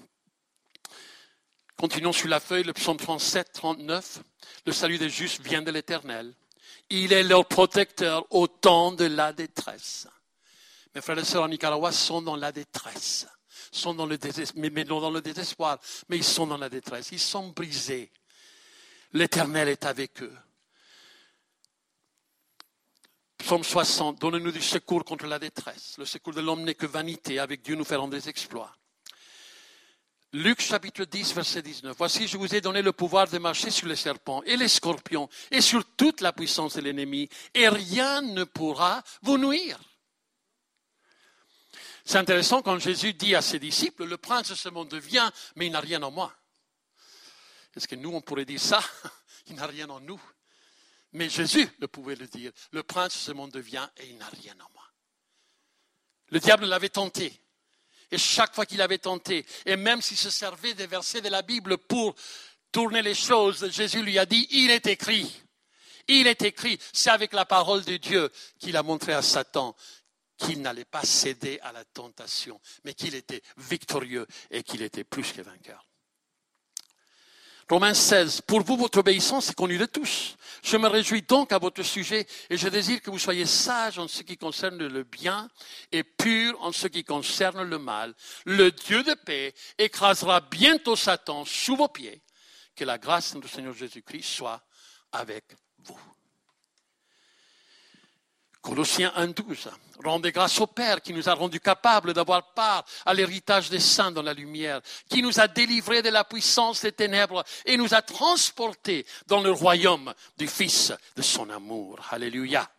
Continuons sur la feuille, le psaume trente-sept, trente-neuf. Le salut des justes vient de l'Éternel. Il est leur protecteur au temps de la détresse. Mes frères et sœurs en Nicaragua sont dans la détresse, sont dans le désespoir, mais non dans le désespoir, mais ils sont dans la détresse, ils sont brisés. L'Éternel est avec eux. Psaume soixante, donne-nous du secours contre la détresse. Le secours de l'homme n'est que vanité, avec Dieu nous ferons des exploits. Luc chapitre dix, verset dix-neuf. Voici, je vous ai donné le pouvoir de marcher sur les serpents et les scorpions et sur toute la puissance de l'ennemi, et rien ne pourra vous nuire. C'est intéressant quand Jésus dit à ses disciples, le prince de ce monde vient, mais il n'a rien en moi. Est-ce que nous, on pourrait dire ça? Il n'a rien en nous. Mais Jésus le pouvait le dire. Le prince de ce monde vient et il n'a rien en moi. Le diable l'avait tenté. Et chaque fois qu'il avait tenté, et même s'il se servait des versets de la Bible pour tourner les choses, Jésus lui a dit, il est écrit. Il est écrit. C'est avec la parole de Dieu qu'il a montré à Satan qu'il n'allait pas céder à la tentation, mais qu'il était victorieux et qu'il était plus que vainqueur. Romains seize, pour vous, votre obéissance est connue de tous. Je me réjouis donc à votre sujet et je désire que vous soyez sages en ce qui concerne le bien et purs en ce qui concerne le mal. Le Dieu de paix écrasera bientôt Satan sous vos pieds. Que la grâce de notre Seigneur Jésus-Christ soit avec vous. Colossiens un douze. Rendez grâce au Père qui nous a rendus capables d'avoir part à l'héritage des saints dans la lumière, qui nous a délivrés de la puissance des ténèbres et nous a transportés dans le royaume du Fils de son amour. Alléluia.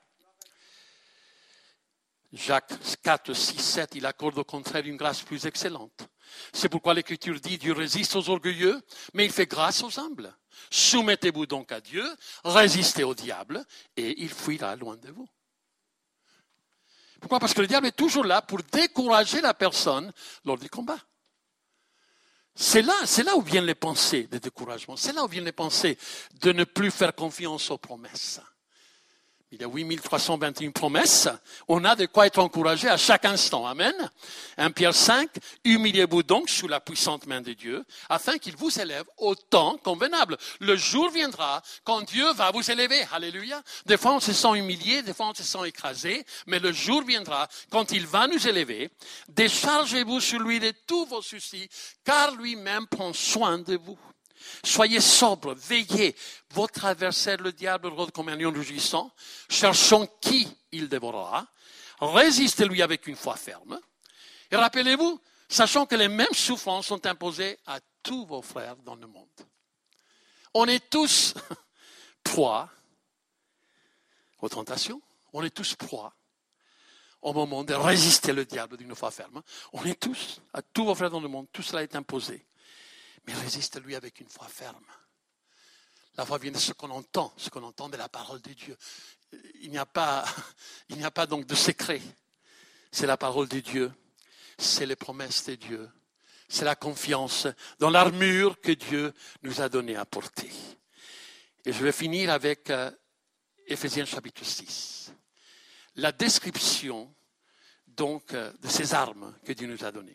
Jacques quatre, six, sept, il accorde au contraire une grâce plus excellente. C'est pourquoi l'Écriture dit, Dieu résiste aux orgueilleux, mais il fait grâce aux humbles. Soumettez-vous donc à Dieu, résistez au diable et il fuira loin de vous. Pourquoi? Parce que le diable est toujours là pour décourager la personne lors du combat. C'est là, c'est là où viennent les pensées de découragement. C'est là où viennent les pensées de ne plus faire confiance aux promesses. Il y a huit mille trois cent vingt et une promesses. On a de quoi être encouragé à chaque instant. Amen. un Pierre cinq, humiliez-vous donc sous la puissante main de Dieu, afin qu'il vous élève au temps convenable. Le jour viendra quand Dieu va vous élever. Alléluia. Des fois, on se sent humilié, des fois, on se sent écrasé, mais le jour viendra quand il va nous élever. Déchargez-vous sur lui de tous vos soucis, car lui-même prend soin de vous. Soyez sobres, veillez. Votre adversaire, le diable, rôde comme un lion rugissant, cherchant qui il dévorera. Résistez-lui avec une foi ferme. Et rappelez-vous, sachant que les mêmes souffrances sont imposées à tous vos frères dans le monde. On est tous proies aux tentations. On est tous proies au moment de résister le diable d'une foi ferme. On est tous, à tous vos frères dans le monde, tout cela est imposé. Mais résiste-lui avec une foi ferme. La foi vient de ce qu'on entend, ce qu'on entend de la parole de Dieu. Il n'y a pas, il n'y a pas donc de secret. C'est la parole de Dieu, c'est les promesses de Dieu, c'est la confiance dans l'armure que Dieu nous a donnée à porter. Et je vais finir avec euh, Éphésiens chapitre six. La description donc euh, de ces armes que Dieu nous a données.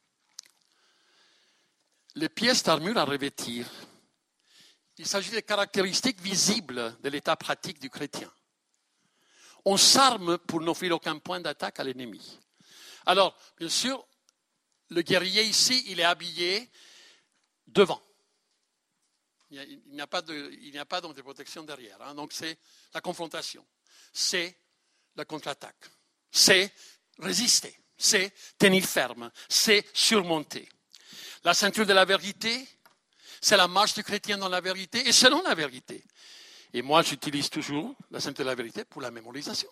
Les pièces d'armure à revêtir, il s'agit des caractéristiques visibles de l'état pratique du chrétien. On s'arme pour n'offrir aucun point d'attaque à l'ennemi. Alors, bien sûr, le guerrier ici, il est habillé devant. Il n'y a pas de, il n'y a pas donc de protection derrière. Hein. Donc c'est la confrontation, c'est la contre-attaque, c'est résister, c'est tenir ferme, c'est surmonter. La ceinture de la vérité, c'est la marche du chrétien dans la vérité et selon la vérité. Et moi, j'utilise toujours la ceinture de la vérité pour la mémorisation.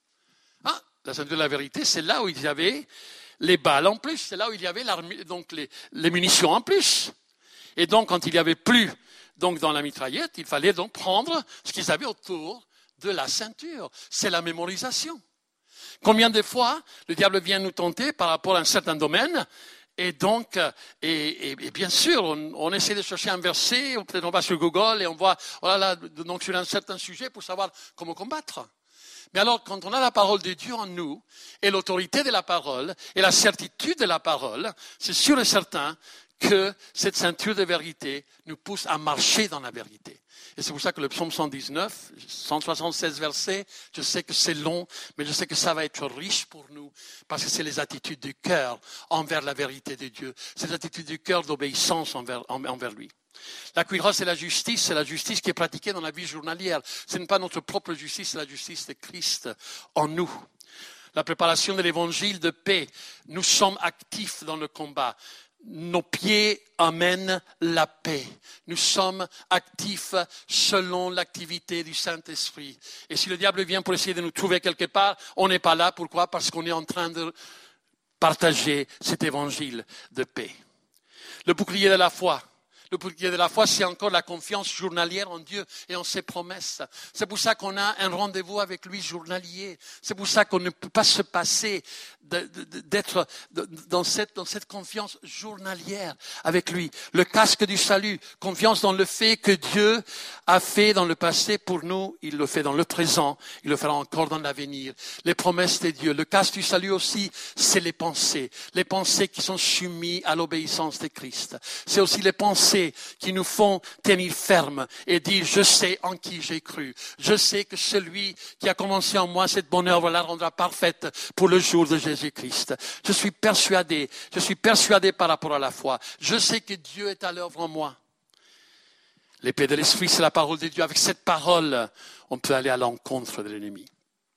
Ah, la ceinture de la vérité, c'est là où il y avait les balles en plus, c'est là où il y avait donc les, les munitions en plus. Et donc, quand il n'y avait plus donc, dans la mitraillette, il fallait donc prendre ce qu'ils avaient autour de la ceinture. C'est la mémorisation. Combien de fois le diable vient nous tenter par rapport à un certain domaine? Et donc, et, et, et bien sûr, on, on essaie de chercher un verset, ou peut-être on va sur Google et on voit, oh là là, donc sur un certain sujet pour savoir comment combattre. Mais alors, quand on a la parole de Dieu en nous, et l'autorité de la parole, et la certitude de la parole, c'est sûr et certain que cette ceinture de vérité nous pousse à marcher dans la vérité. Et c'est pour ça que le psaume cent dix-neuf, cent soixante-seize versets, je sais que c'est long, mais je sais que ça va être riche pour nous, parce que c'est les attitudes du cœur envers la vérité de Dieu. C'est les attitudes du cœur d'obéissance envers, envers lui. La cuirasse, c'est la justice, c'est la justice qui est pratiquée dans la vie journalière. Ce n'est pas notre propre justice, c'est la justice de Christ en nous. La préparation de l'évangile de paix, nous sommes actifs dans le combat. Nos pieds amènent la paix. Nous sommes actifs selon l'activité du Saint-Esprit. Et si le diable vient pour essayer de nous trouver quelque part, on n'est pas là. Pourquoi? Parce qu'on est en train de partager cet évangile de paix. Le bouclier de la foi. Le bouclier de la foi, c'est encore la confiance journalière en Dieu et en ses promesses. C'est pour ça qu'on a un rendez-vous avec lui journalier. C'est pour ça qu'on ne peut pas se passer de, de, d'être dans cette, dans cette confiance journalière avec lui. Le casque du salut, confiance dans le fait que Dieu a fait dans le passé pour nous. Il le fait dans le présent, il le fera encore dans l'avenir. Les promesses de Dieu. Le casque du salut aussi, c'est les pensées. Les pensées qui sont soumises à l'obéissance de Christ. C'est aussi les pensées qui nous font tenir ferme et dire, je sais en qui j'ai cru. Je sais que celui qui a commencé en moi cette bonne œuvre la rendra parfaite pour le jour de Jésus-Christ. Je suis persuadé, je suis persuadé par rapport à la foi. Je sais que Dieu est à l'œuvre en moi. L'épée de l'esprit, c'est la parole de Dieu. Avec cette parole, on peut aller à l'encontre de l'ennemi.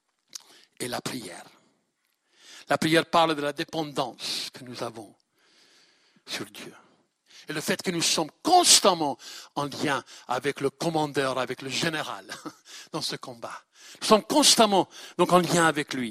Et la prière. La prière parle de la dépendance que nous avons sur Dieu. Et le fait que nous sommes constamment en lien avec le commandeur, avec le général dans ce combat. Nous sommes constamment donc en lien avec lui.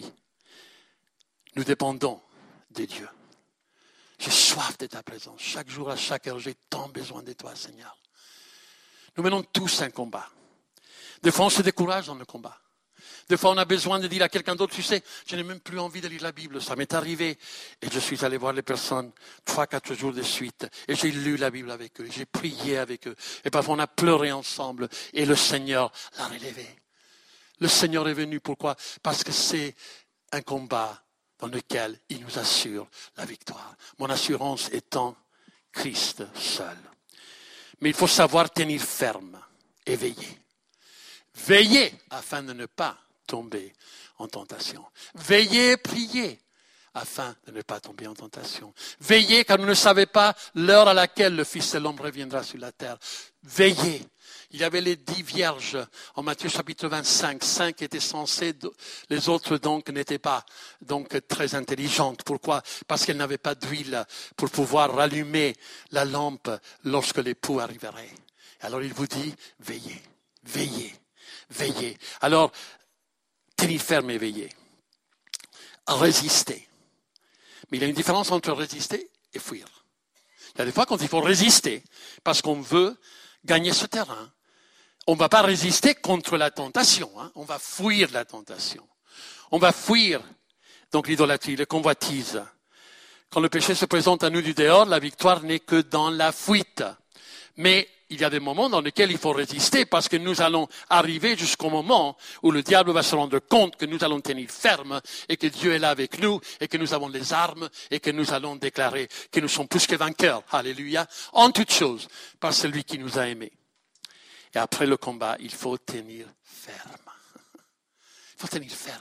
Nous dépendons de Dieu. J'ai soif de ta présence. Chaque jour, à chaque heure, j'ai tant besoin de toi, Seigneur. Nous menons tous un combat. Des fois, on se décourage dans le combat. Des fois, on a besoin de dire à quelqu'un d'autre, tu sais, je n'ai même plus envie de lire la Bible. Ça m'est arrivé. Et je suis allé voir les personnes trois, quatre jours de suite. Et j'ai lu la Bible avec eux. J'ai prié avec eux. Et parfois, on a pleuré ensemble. Et le Seigneur l'a relevé. Le Seigneur est venu. Pourquoi? Parce que c'est un combat dans lequel il nous assure la victoire. Mon assurance étant Christ seul. Mais il faut savoir tenir ferme et veiller. Veiller afin de ne pas tomber en tentation. Veillez, priez afin de ne pas tomber en tentation. Veillez car vous ne savez pas l'heure à laquelle le Fils de l'homme reviendra sur la terre. Veillez. Il y avait les dix vierges en Matthieu chapitre vingt-cinq. Cinq étaient censées, les autres donc n'étaient pas donc très intelligentes. Pourquoi? Parce qu'elles n'avaient pas d'huile pour pouvoir rallumer la lampe lorsque l'époux arriverait. Alors il vous dit, veillez, veillez, veillez. Alors, tenir ferme et veiller. Résister. Mais il y a une différence entre résister et fuir. Il y a des fois quand il faut résister, parce qu'on veut gagner ce terrain. On ne va pas résister contre la tentation, hein. On va fuir la tentation. On va fuir donc l'idolâtrie, le convoitise. Quand le péché se présente à nous du dehors, la victoire n'est que dans la fuite. Mais il y a des moments dans lesquels il faut résister parce que nous allons arriver jusqu'au moment où le diable va se rendre compte que nous allons tenir ferme et que Dieu est là avec nous et que nous avons les armes et que nous allons déclarer que nous sommes plus que vainqueurs. Alléluia. En toutes choses, par celui qui nous a aimés. Et après le combat, il faut tenir ferme. Il faut tenir ferme.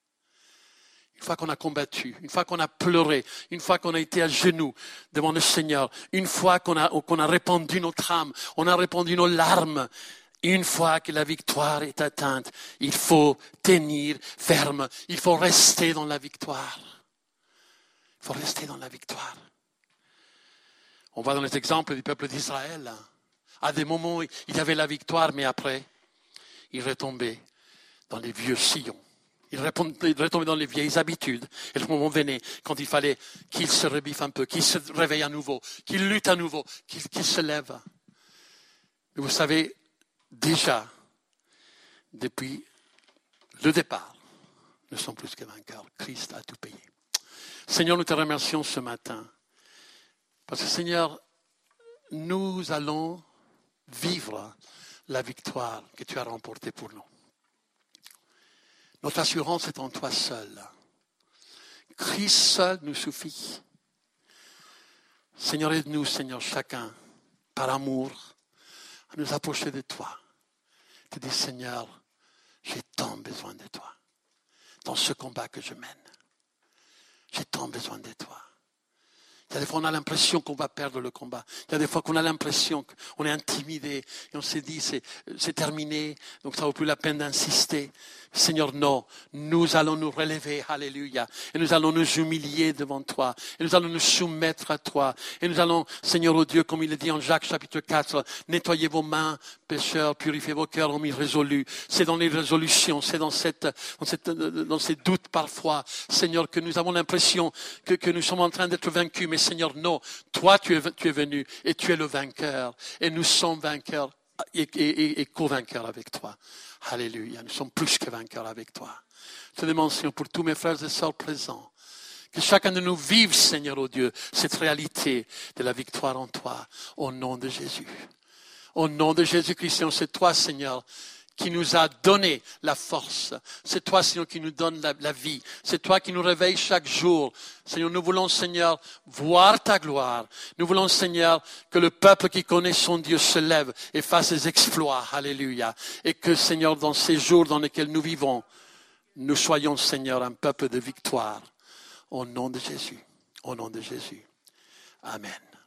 Une fois qu'on a combattu, une fois qu'on a pleuré, une fois qu'on a été à genoux devant le Seigneur, une fois qu'on a, qu'on a répandu notre âme, on a répandu nos larmes, une fois que la victoire est atteinte, il faut tenir ferme, il faut rester dans la victoire. Il faut rester dans la victoire. On voit dans les exemples du peuple d'Israël, à des moments, il y avait la victoire, mais après, il retombait dans les vieux sillons. Il retombait dans les vieilles habitudes. Et le moment venait quand il fallait qu'il se rebiffe un peu, qu'il se réveille à nouveau, qu'il lutte à nouveau, qu'il, qu'il se lève. Mais vous savez, déjà, depuis le départ, nous sommes plus que vainqueurs. Christ a tout payé. Seigneur, nous te remercions ce matin. Parce que Seigneur, nous allons vivre la victoire que tu as remportée pour nous. Notre assurance est en toi seul. Christ seul nous suffit. Seigneur, aide-nous, Seigneur, chacun, par amour, à nous approcher de toi. Te dire, Seigneur, j'ai tant besoin de toi. Dans ce combat que je mène, j'ai tant besoin de toi. Il y a des fois, on a l'impression qu'on va perdre le combat. Il y a des fois qu'on a l'impression qu'on est intimidé et on s'est dit, c'est, c'est terminé, donc ça vaut plus la peine d'insister. Seigneur, non, nous allons nous relever, alléluia, et nous allons nous humilier devant toi, et nous allons nous soumettre à toi, et nous allons, Seigneur, oh Dieu, comme il est dit en Jacques chapitre quatre, nettoyez vos mains, pécheurs, purifiez vos cœurs, hommes irrésolus. C'est dans les résolutions, c'est dans cette, dans cette, dans ces doutes parfois, Seigneur, que nous avons l'impression que, que nous sommes en train d'être vaincus, mais Seigneur, non, toi tu es, tu es venu, et tu es le vainqueur, et nous sommes vainqueurs, et, et, et, et co-vainqueurs avec toi. Alléluia, nous sommes plus que vainqueurs avec toi. Je te demande, Seigneur, pour tous mes frères et sœurs présents, que chacun de nous vive, Seigneur, oh Dieu, cette réalité de la victoire en toi, au nom de Jésus. Au nom de Jésus-Christ, c'est toi, Seigneur, qui nous a donné la force. C'est toi, Seigneur, qui nous donne la, la vie. C'est toi qui nous réveille chaque jour. Seigneur, nous voulons, Seigneur, voir ta gloire. Nous voulons, Seigneur, que le peuple qui connaît son Dieu se lève et fasse des exploits. Alléluia. Et que, Seigneur, dans ces jours dans lesquels nous vivons, nous soyons, Seigneur, un peuple de victoire. Au nom de Jésus. Au nom de Jésus. Amen.